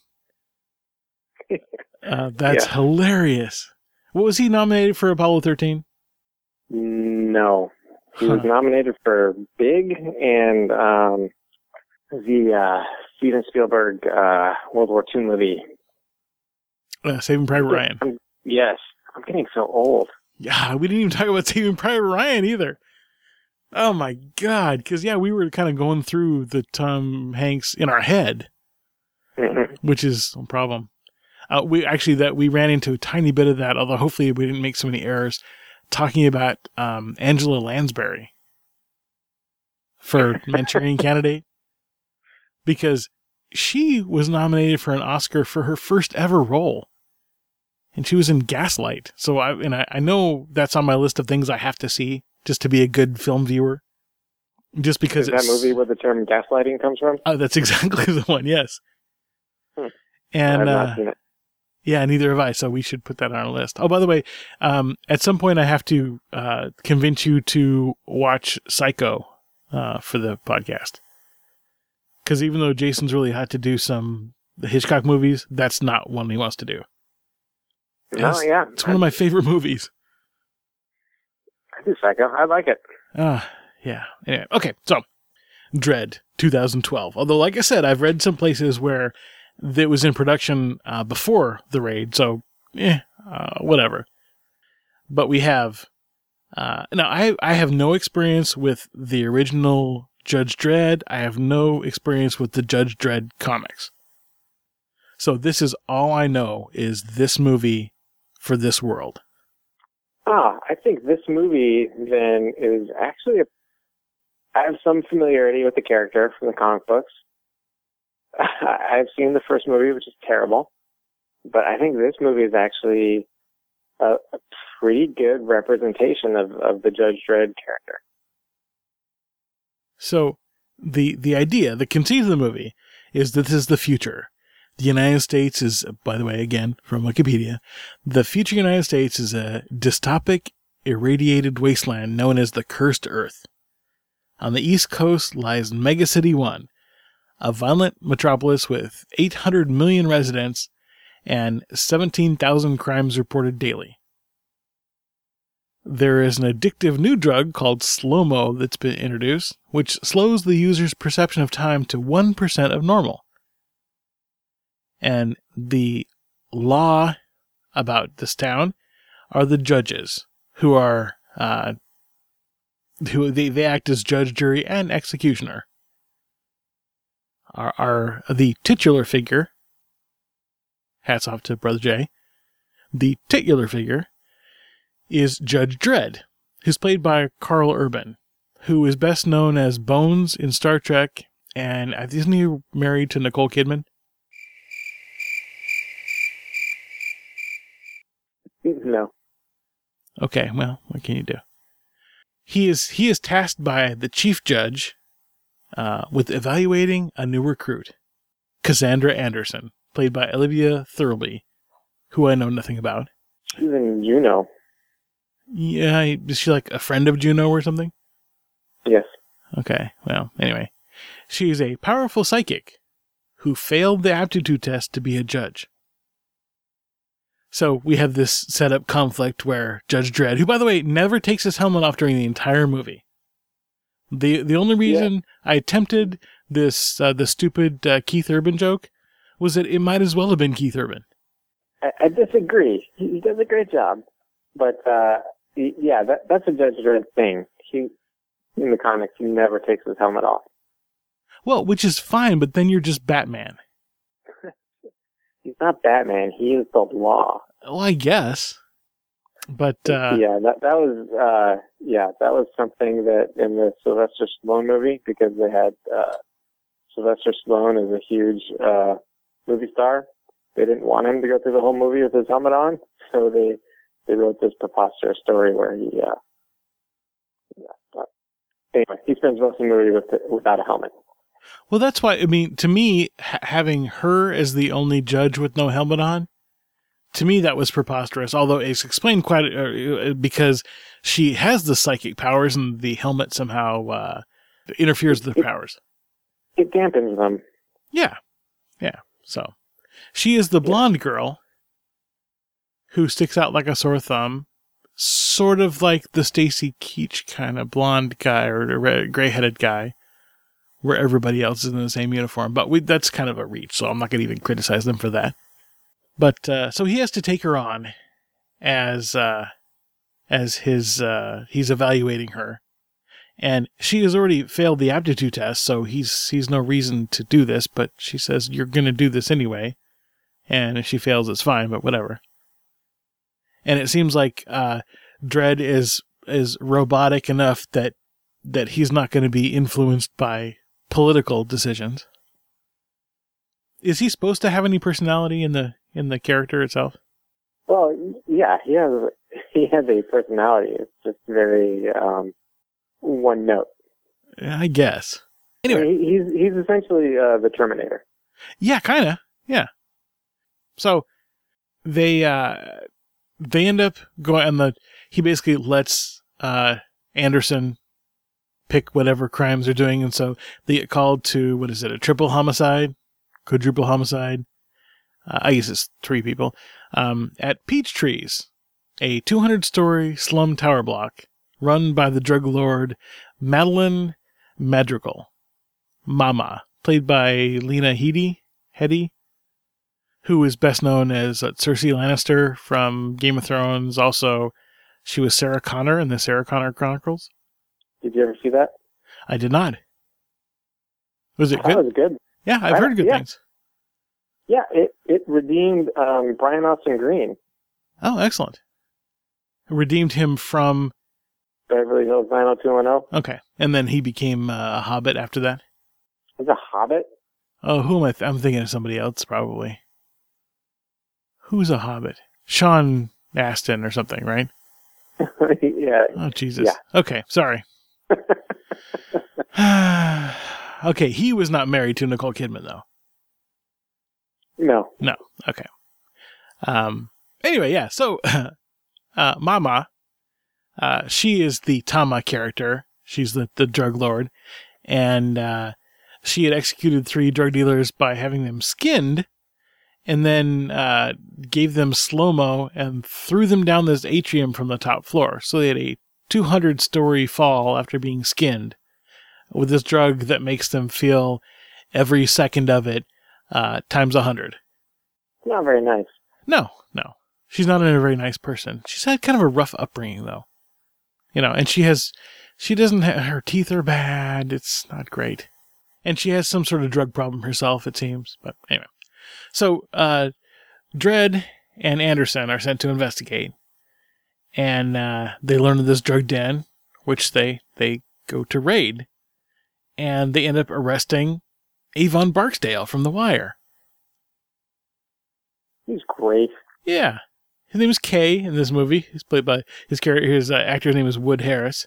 That's hilarious. What was he nominated for Apollo 13? No. He was nominated for Big and the Steven Spielberg World War II movie. Saving Private Ryan. Yes. I'm getting so old. Yeah, we didn't even talk about Saving Private Ryan either. Oh my God. Because, yeah, we were kind of going through the Tom Hanks in our head, which is a problem. We ran into a tiny bit of that, although hopefully we didn't make so many errors, talking about Angela Lansbury for Manchurian Candidate, because she was nominated for an Oscar for her first ever role, and she was in Gaslight. So I know that's on my list of things I have to see just to be a good film viewer. Just because it's that movie where the term gaslighting comes from? That's exactly the one. Yes. I've And not seen it. Yeah, neither have I. So we should put that on our list. Oh, by the way, at some point I have to convince you to watch Psycho for the podcast. Because even though Jason's really had to do some Hitchcock movies, that's not one he wants to do. Yeah. It's one of my favorite movies. I do Psycho. I like it. Yeah. Anyway, okay, so Dredd 2012. Although, like I said, I've read some places where it was in production before the raid, so whatever. But we have now. I have no experience with the original Judge Dredd. I have no experience with the Judge Dredd comics. So this is all I know is this movie for this world. I think this movie then is actually I have some familiarity with the character from the comic books. I've seen the first movie, which is terrible, but I think this movie is actually a pretty good representation of the Judge Dredd character. So the idea, the conceit of the movie is that this is the future. The United States is, by the way, again, from Wikipedia, the future United States is a dystopic, irradiated wasteland known as the Cursed Earth. On the East Coast lies Megacity 1, a violent metropolis with 800 million residents and 17,000 crimes reported daily. There is an addictive new drug called Slow-Mo that's been introduced, which slows the user's perception of time to 1% of normal. And the law about this town are the judges, who are they act as judge, jury, and executioner. Are the titular figure. Hats off to Brother Jay. The titular figure is Judge Dredd, who's played by Carl Urban, who is best known as Bones in Star Trek, and isn't he married to Nicole Kidman? No. Okay, well, what can you do? He is tasked by the chief judge with evaluating a new recruit, Cassandra Anderson, played by Olivia Thirlby, who I know nothing about. Even Juno. Yeah, is she like a friend of Juno or something? Yes. Okay, well, anyway. She is a powerful psychic who failed the aptitude test to be a judge. So we have this set-up conflict where Judge Dredd, who, by the way, never takes his helmet off during the entire movie. The only reason I attempted this the stupid Keith Urban joke was that it might as well have been Keith Urban. I disagree. He does a great job. But, yeah, that's a Judge Dredd thing. In the comics, he never takes his helmet off. Well, which is fine, but then you're just Batman. He's not Batman. He is the law. Well, I guess. But, yeah, that was something that in the Sylvester Stallone movie, because they had, Sylvester Stallone is a huge, movie star. They didn't want him to go through the whole movie with his helmet on, so they wrote this preposterous story where he, anyway, he spends most of the movie without a helmet. Well, that's why, I mean, to me, having her as the only judge with no helmet on, to me that was preposterous, although it's explained because she has the psychic powers and the helmet somehow interferes with the powers. It dampens them. Yeah. So, she is the blonde girl who sticks out like a sore thumb, sort of like the Stacy Keach kind of blonde guy or gray-headed guy, where everybody else is in the same uniform. But that's kind of a reach, so I'm not going to even criticize them for that. But so he has to take her on as his he's evaluating her, and she has already failed the aptitude test, so he's no reason to do this. But she says, "You're going to do this anyway," and if she fails, it's fine. But whatever. And it seems like Dredd is robotic enough that he's not going to be influenced by political decisions. Is he supposed to have any personality in the character itself? Well, yeah, he has a personality. It's just very one note. I guess. Anyway, he's essentially the Terminator. Yeah, kind of. Yeah. So they end up going on he basically lets Anderson pick whatever crimes they're doing, and so they get called to, a triple homicide? Quadruple homicide? I guess it's 3 people. At Peach Trees, a 200-story slum tower block run by the drug lord Madeline Madrigal. Mama, played by Lena Headey, who is best known as Cersei Lannister from Game of Thrones. Also, she was Sarah Connor in the Sarah Connor Chronicles. Did you ever see that? I did not. Was it good? That was good. Yeah, I've heard good things. Yeah, it redeemed Brian Austin Green. Oh, excellent. Redeemed him from Beverly Hills 90210. Okay, and then he became a Hobbit after that? He's a Hobbit? Oh, who am I'm thinking of somebody else, probably. Who's a Hobbit? Sean Aston or something, right? Yeah. Oh, Jesus. Yeah. Okay, sorry. Okay, he was not married to Nicole Kidman, though. No. No. Okay. Anyway, yeah. So, Mama, she is the Tama character. She's the drug lord, and she had executed 3 drug dealers by having them skinned, and then gave them slow-mo and threw them down this atrium from the top floor. So they had a 200-story fall after being skinned with this drug that makes them feel every second of it times 100. Not very nice. No. She's not a very nice person. She's had kind of a rough upbringing, though. And her teeth are bad. It's not great. And she has some sort of drug problem herself, it seems. But anyway. So, Dredd and Anderson are sent to investigate. And they learn of this drug den, which they go to raid. And they end up arresting Avon Barksdale from The Wire. He's great. Yeah. His name is Kay in this movie. He's played by his actor's name is Wood Harris.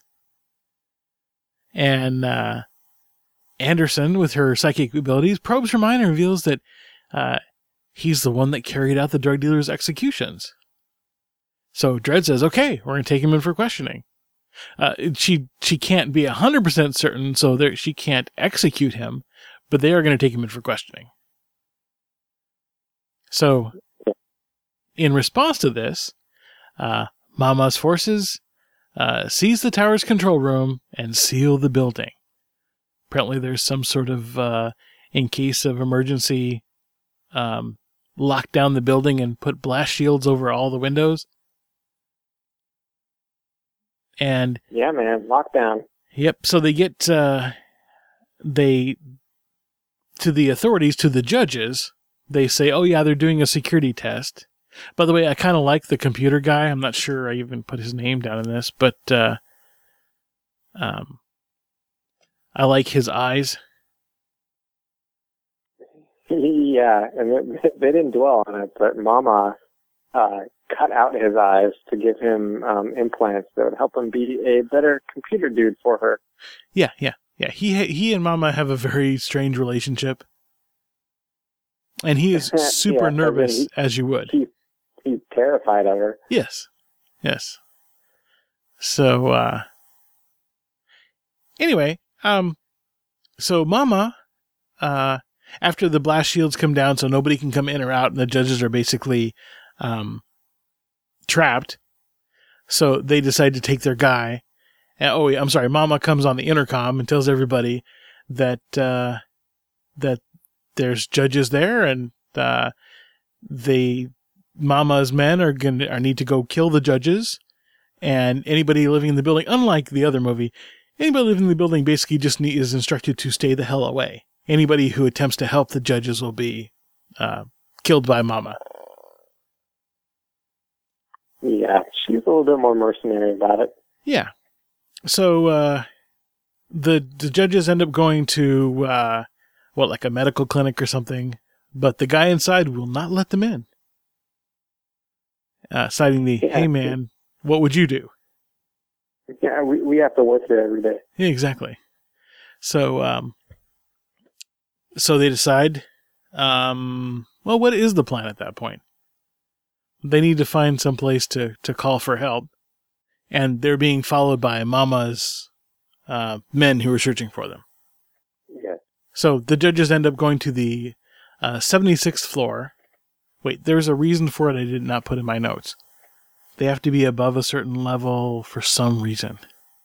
And Anderson, with her psychic abilities, probes her mind and reveals that he's the one that carried out the drug dealer's executions. So Dredd says, okay, we're going to take him in for questioning. She can't be 100% certain, so she can't execute him, but they are going to take him in for questioning. So, in response to this, Mama's forces seize the tower's control room and seal the building. Apparently there's some sort of, in case of emergency, lock down the building and put blast shields over all the windows. And yeah, man, lockdown. Yep. So they get to the authorities, to the judges. They say, "Oh yeah, they're doing a security test." By the way, I kind of like the computer guy. I'm not sure I even put his name down in this, but I like his eyes. Yeah, and they didn't dwell on it, but Mama cut out his eyes to give him implants that would help him be a better computer dude for her. Yeah. He and Mama have a very strange relationship, and he is super nervous, as you would. He's terrified of her. Yes. So anyway, so Mama, after the blast shields come down, so nobody can come in or out, and the judges are basically trapped. So they decide to take their guy. And, Mama comes on the intercom and tells everybody that that there's judges there, and Mama's men need to go kill the judges, and anybody living in the building, unlike the other movie, anybody living in the building basically just is instructed to stay the hell away. Anybody who attempts to help the judges will be killed by Mama. Yeah, she's a little bit more mercenary about it. Yeah. So the judges end up going to like a medical clinic or something, but the guy inside will not let them in. Citing the, hey man, what would you do? Yeah, we have to work there every day. Yeah, exactly. So so they decide, what is the plan at that point? They need to find some place to call for help, and they're being followed by Mama's men who are searching for them. Yeah. So the judges end up going to the 76th floor. Wait, there's a reason for it I did not put in my notes. They have to be above a certain level for some reason.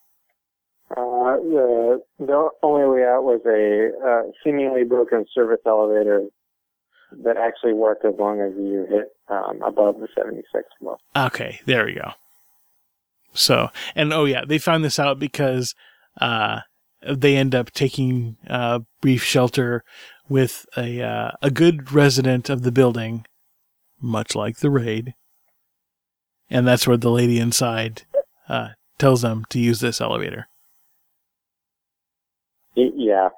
The only way out was a seemingly broken service elevator that actually worked as long as you hit above the 76th floor. Okay, there we go. So, and they found this out because they end up taking brief shelter with a good resident of the building, much like the raid. And that's where the lady inside tells them to use this elevator. Yeah.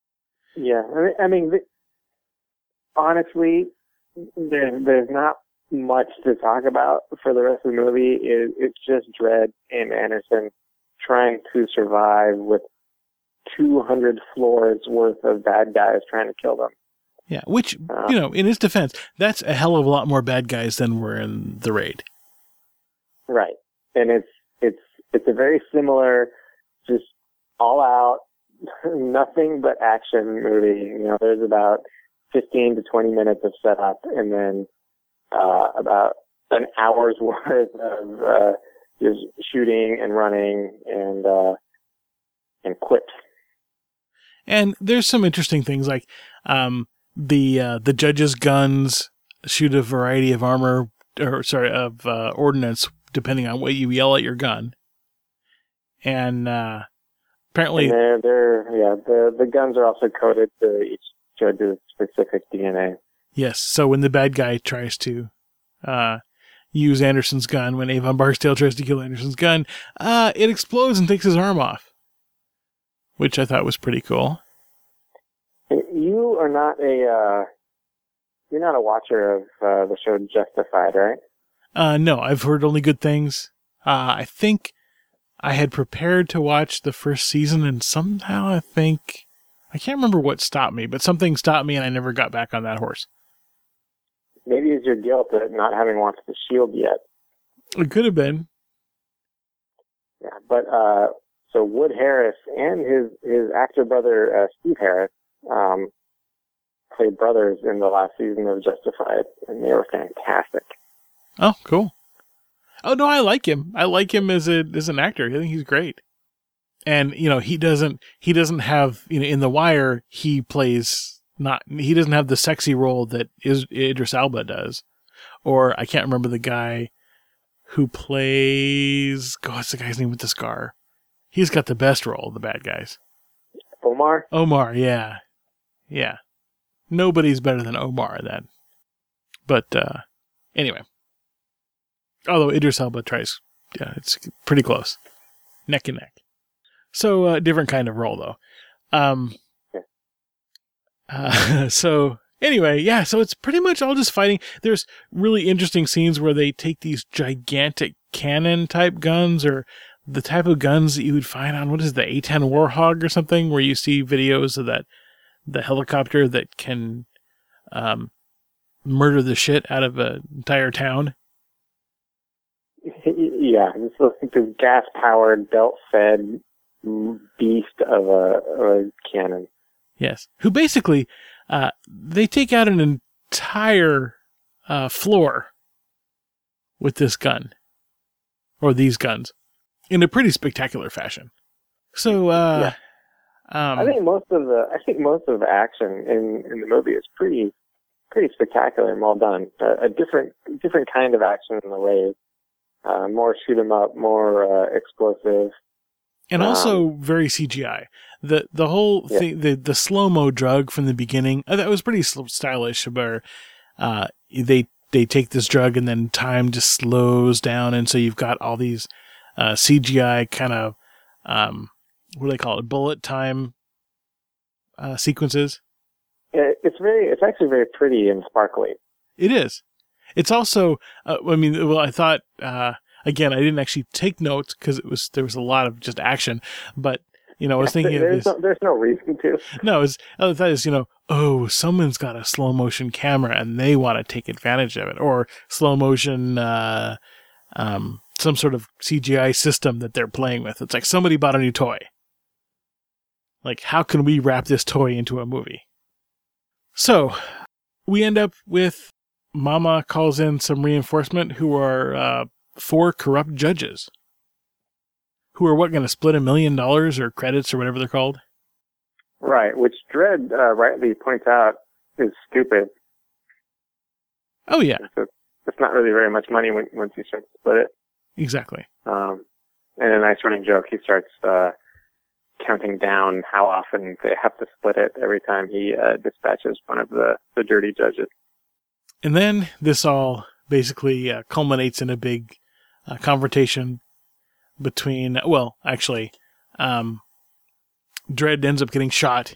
I mean, honestly, there's not much to talk about for the rest of the movie. It's just Dredd and Anderson trying to survive with 200 floors worth of bad guys trying to kill them. Yeah, which, in his defense, that's a hell of a lot more bad guys than were in the raid. Right. And it's a very similar, just all out, nothing but action movie. There's about 15 to 20 minutes of setup and then about an hour's worth of just shooting and running and quips. And there's some interesting things like the judges' guns shoot a variety of ordnance depending on what you yell at your gun. And apparently, the guns are also coded to each judge's specific DNA. Yes, so when the bad guy tries to use Anderson's gun, when Avon Barksdale tries to kill Anderson's gun, it explodes and takes his arm off, which I thought was pretty cool. You are not you're not a watcher of the show Justified, right? No, I've heard only good things. I think I had prepared to watch the first season, and somehow I can't remember what stopped me, but something stopped me and I never got back on that horse. Maybe it's your guilt at not having watched The Shield yet. It could have been. Yeah, but so Wood Harris and his actor brother Steve Harris played brothers in the last season of Justified, and they were fantastic. Oh, cool. Oh no, I like him. I like him as an actor. I think he's great. And he doesn't have in The Wire he doesn't have the sexy role that Idris Elba does, or I can't remember the guy who plays. What's the guy's name with the scar? He's got the best role of the bad guys. Omar, yeah. Nobody's better than Omar then. But anyway, although Idris Elba tries, it's pretty close, neck and neck. So different kind of role though. So anyway, so it's pretty much all just fighting. There's really interesting scenes where they take these gigantic cannon type guns, or the type of guns that you would find on, the A-10 Warhog or something, where you see videos of the helicopter that can murder the shit out of an entire town. Yeah, it's like this gas-powered, belt-fed beast of a cannon. Yes, who basically they take out an entire floor with this gun, or these guns, in a pretty spectacular fashion. So I think most of the action in the movie is pretty spectacular and well done. A different kind of action in the way, more shoot 'em up, more explosive. And also very CGI. The whole thing, the slow-mo drug from the beginning, that was pretty stylish, where they take this drug and then time just slows down, and so you've got all these CGI kind of, what do they call it, bullet time sequences. It's actually very pretty and sparkly. It is. It's also, I thought, again, I didn't actually take notes because there was a lot of just action, but I was thinking there's no reason to. No, I thought is someone's got a slow motion camera and they want to take advantage of it, or slow motion, some sort of CGI system that they're playing with. It's like somebody bought a new toy. Like, how can we wrap this toy into a movie? So we end up with Mama calls in some reinforcement who are 4 corrupt judges who are going to split $1 million or credits or whatever they're called. Right, which Dredd rightly points out is stupid. Oh, yeah. It's not really very much money once you start to split it. Exactly. And a nice running joke, he starts counting down how often they have to split it every time he dispatches one of the dirty judges. And then this all basically culminates in a big confrontation between, Dredd ends up getting shot.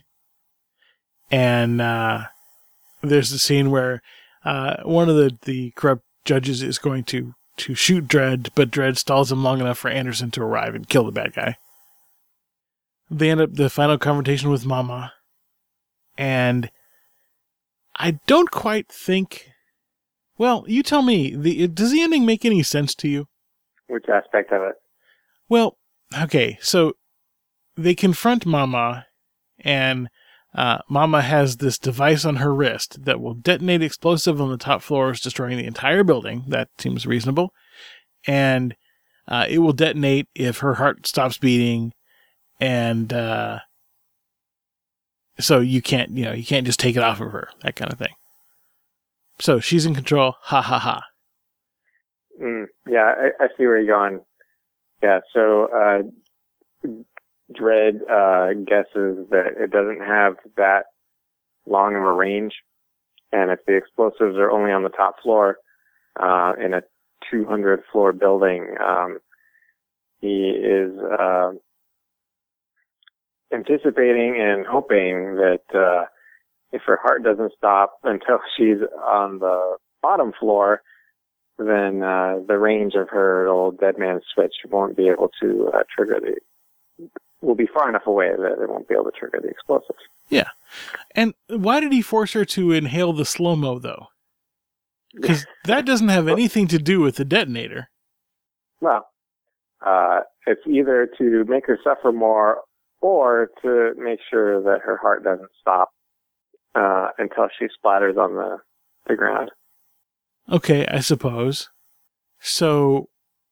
And there's the scene where one of the corrupt Judge is going to shoot Dredd, but Dredd stalls him long enough for Anderson to arrive and kill the bad guy. They end up the final confrontation with Mama, and I don't quite think... Well, you tell me, does the ending make any sense to you? Which aspect of it? Well, okay, so they confront Mama, and Mama has this device on her wrist that will detonate explosive on the top floors, destroying the entire building. That seems reasonable. And it will detonate if her heart stops beating, and so you can't just take it off of her, that kind of thing. So she's in control. Ha ha ha. Yeah, I see where you're going. Yeah, so Dredd guesses that it doesn't have that long of a range, and if the explosives are only on the top floor in a 200-floor building, he is anticipating and hoping that if her heart doesn't stop until she's on the bottom floor, then the range of her old dead man switch won't be able to trigger will be far enough away that it won't be able to trigger the explosives. Yeah. And why did he force her to inhale the slow-mo, though? Because that doesn't have anything to do with the detonator. Well, it's either to make her suffer more or to make sure that her heart doesn't stop until she splatters on the ground. Okay, I suppose. So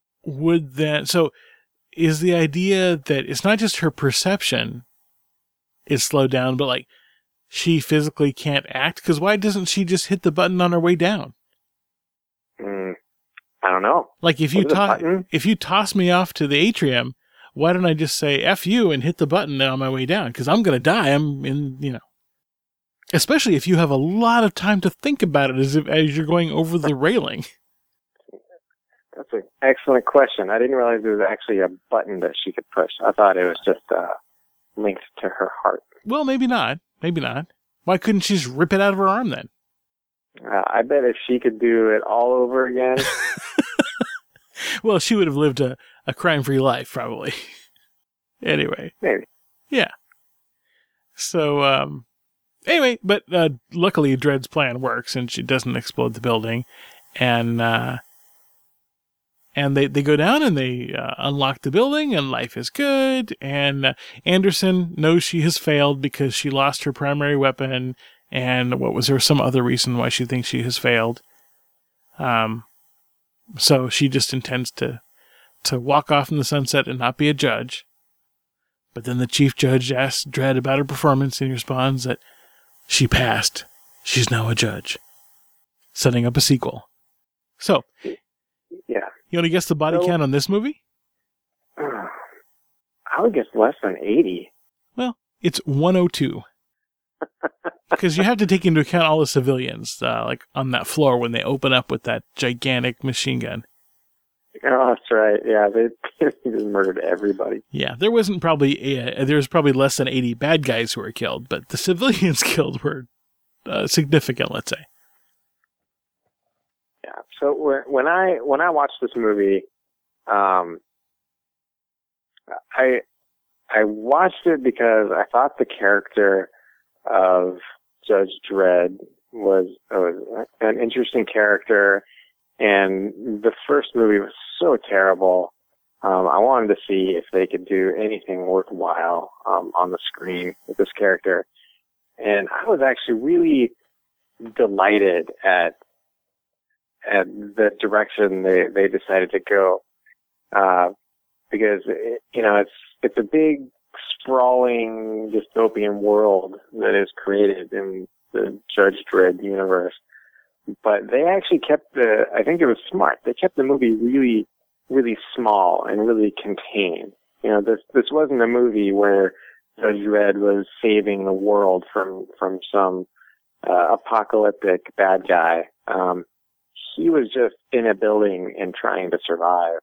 is the idea that it's not just her perception is slowed down, but like she physically can't act? Because why doesn't she just hit the button on her way down? I don't know. Like if you toss me off to the atrium, why don't I just say F you and hit the button on my way down? Because I'm going to die. Especially if you have a lot of time to think about it as you're going over the railing. That's an excellent question. I didn't realize there was actually a button that she could push. I thought it was just linked to her heart. Well, maybe not. Maybe not. Why couldn't she just rip it out of her arm then? I bet if she could do it all over again. Well, she would have lived a crime-free life, probably. Anyway. Maybe. Yeah. So, anyway, but luckily Dredd's plan works and she doesn't explode the building. And they go down and they unlock the building and life is good. And Anderson knows she has failed because she lost her primary weapon. And was there some other reason why she thinks she has failed? So she just intends to walk off in the sunset and not be a judge. But then the chief judge asks Dredd about her performance and he responds that she passed. She's now a judge. Setting up a sequel. So, yeah. You want to guess the body count on this movie? I would guess less than 80. Well, it's 102. Because you have to take into account all the civilians, like on that floor when they open up with that gigantic machine gun. Oh, that's right. Yeah, they just murdered everybody. Yeah, there was probably less than 80 bad guys who were killed, but the civilians killed were significant, let's say. Yeah. So when I watched this movie, I watched it because I thought the character of Judge Dredd was an interesting character, and the first movie was so terrible. I wanted to see if they could do anything worthwhile on the screen with this character, and I was actually really delighted at the direction they decided to go, because it's a big, sprawling dystopian world that is created in the Judge Dredd universe. But they actually kept I think it was smart. They kept the movie really, really small and really contained. This wasn't a movie where Judge Dredd was saving the world from some apocalyptic bad guy. He was just in a building and trying to survive.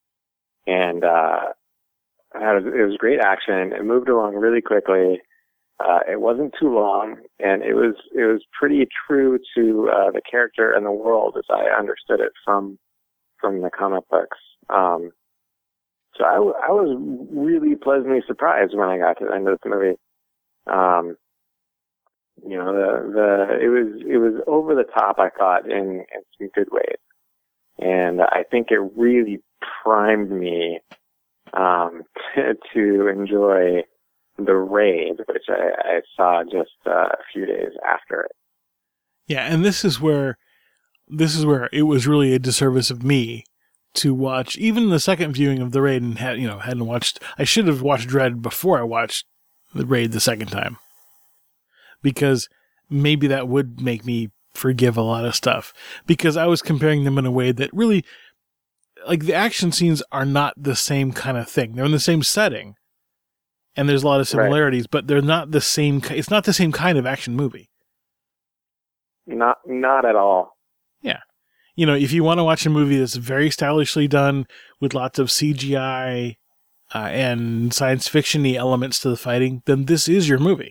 It was great action. It moved along really quickly. It wasn't too long, and it was pretty true to the character and the world as I understood it from the comic books. So I was really pleasantly surprised when I got to the end of this movie. It was over the top, I thought, in some good ways. And I think it really primed me to enjoy The Raid, which I saw just a few days after it. Yeah, and this is where it was really a disservice of me to watch even the second viewing of The Raid and hadn't watched. I should have watched Dredd before I watched The Raid the second time, because maybe that would make me forgive a lot of stuff, because I was comparing them in a way that really, like, the action scenes are not the same kind of thing. They're in the same setting, and there's a lot of similarities, but they're not the same. It's not the same kind of action movie. Not at all. Yeah. If you want to watch a movie that's very stylishly done with lots of CGI and science fiction-y elements to the fighting, then this is your movie.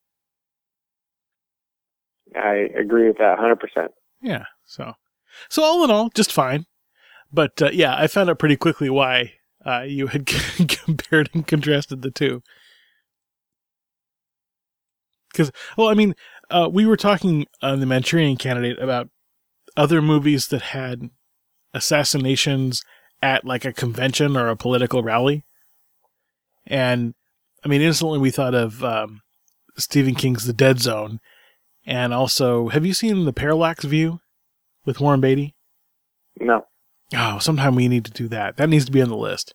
I agree with that 100%. Yeah. So all in all, just fine. But I found out pretty quickly why you had compared and contrasted the two. Because, we were talking on The Manchurian Candidate about other movies that had assassinations at like a convention or a political rally. And, instantly we thought of Stephen King's The Dead Zone. And also, have you seen The Parallax View with Warren Beatty? No. Oh, sometime we need to do that. That needs to be on the list.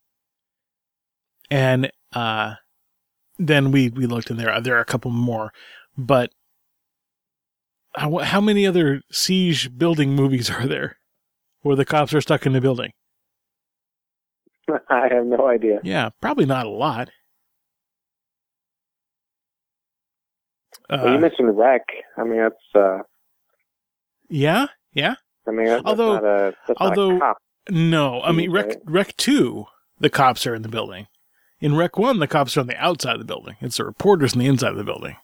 And then we looked in there. There are a couple more. But how many other siege building movies are there where the cops are stuck in the building? I have no idea. Yeah, probably not a lot. Well, you mentioned Wreck. That's... Yeah? That's although, not a cop. No, Wreck 2, the cops are in the building. In Wreck 1, the cops are on the outside of the building. It's the reporters on the inside of the building.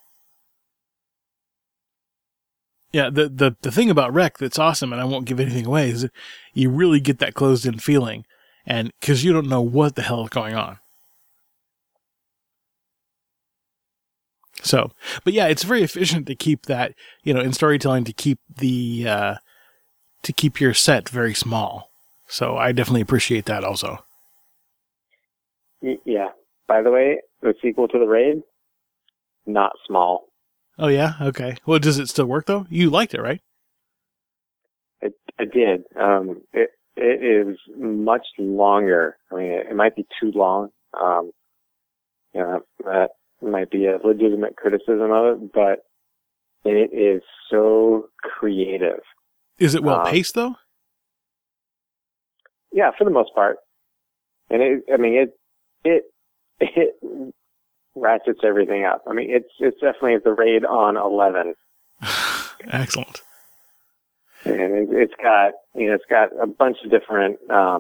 Yeah, the thing about Wreck that's awesome, and I won't give anything away, is that you really get that closed-in feeling, and because you don't know what the hell is going on. So, but yeah, it's very efficient to keep that, in storytelling, to keep to keep your set very small. So I definitely appreciate that also. Yeah. By the way, the sequel to The Raid, not small. Oh yeah? Okay. Well, does it still work though? You liked it, right? I did. It is much longer. It might be too long. That might be a legitimate criticism of it, but it is so creative. Is it well paced though? Yeah, for the most part. And it ratchets everything up. It's definitely The Raid on 11. Excellent. And it's got a bunch of different,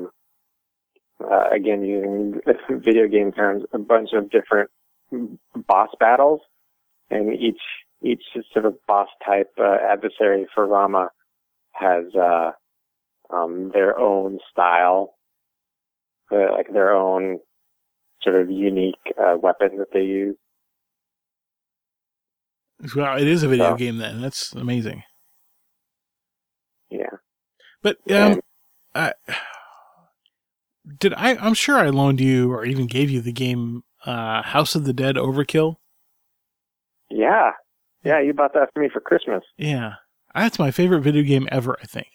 again, using video game terms, a bunch of different boss battles, and each sort of boss type adversary for Rama has their own style, like their own sort of unique weapon that they use. Well, it is a video game then. That's amazing. Yeah. But I'm sure I loaned you or even gave you the game House of the Dead Overkill. Yeah. Yeah, you bought that for me for Christmas. Yeah. That's my favorite video game ever, I think.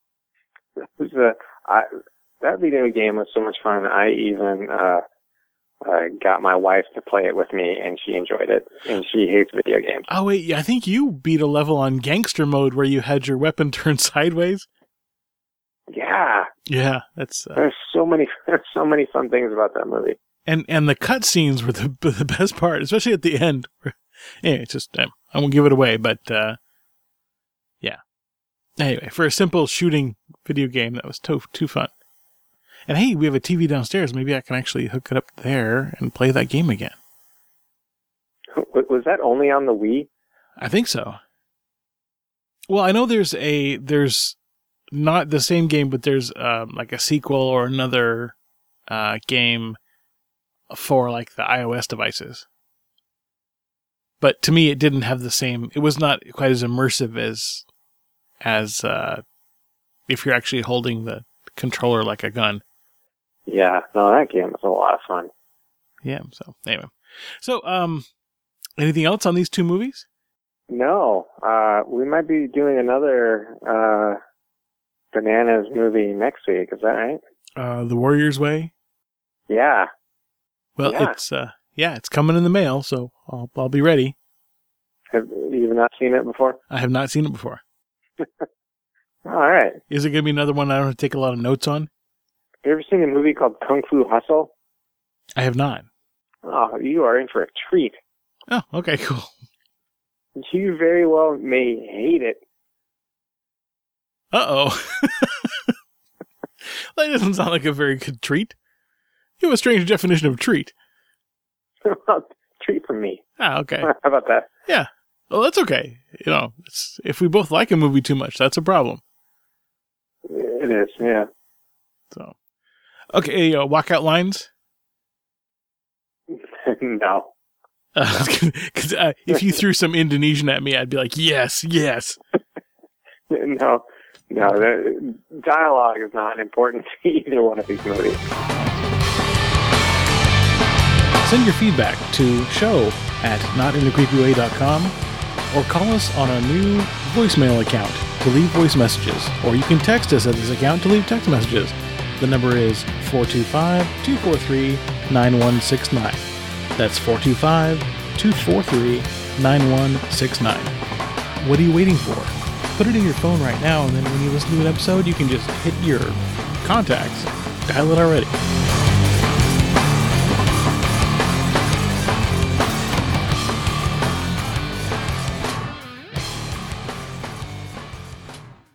That video game was so much fun. I even got my wife to play it with me, and she enjoyed it. And she hates video games. Oh, wait. I think you beat a level on gangster mode where you had your weapon turned sideways. Yeah. Yeah, that's... There's so many fun things about that movie. And the cutscenes were the best part, especially at the end. Anyway, it's just... I won't give it away, but... yeah. Anyway, for a simple shooting video game, that was too fun. And hey, we have a TV downstairs. Maybe I can actually hook it up there and play that game again. Was that only on the Wii? I think so. Well, I know there's not the same game, but there's like a sequel or another game for like the iOS devices. But to me, it didn't have the same. It was not quite as immersive as if you're actually holding the controller like a gun. Yeah, no, that game was a lot of fun. Yeah. So anyway, anything else on these two movies? No, we might be doing another Bananas movie next week. Is that right? The Warrior's Way. Yeah. Well, yeah. it's coming in the mail, so I'll be ready. Have you not seen it before? I have not seen it before. All right. Is it going to be another one I don't have to take a lot of notes on? Have you ever seen a movie called Kung Fu Hustle? I have not. Oh, you are in for a treat. Oh, okay, cool. You very well may hate it. Uh-oh. That doesn't sound like a very good treat. You have a strange definition of treat. Treat from me. Ah, okay. How about that? Yeah. Well, that's okay. You know, if we both like a movie too much, that's a problem. It is, yeah. So, okay, walkout lines? No. Because if you threw some Indonesian at me, I'd be like, yes, yes. No, the dialogue is not important to either one of these movies. Send your feedback to show@notinthecreepyway.com or call us on our new voicemail account to leave voice messages, or you can text us at this account to leave text messages. The number is 425-243-9169. That's 425-243-9169. What are you waiting for? Put it in your phone right now, and then when you listen to an episode, you can just hit your contacts. Dial it already.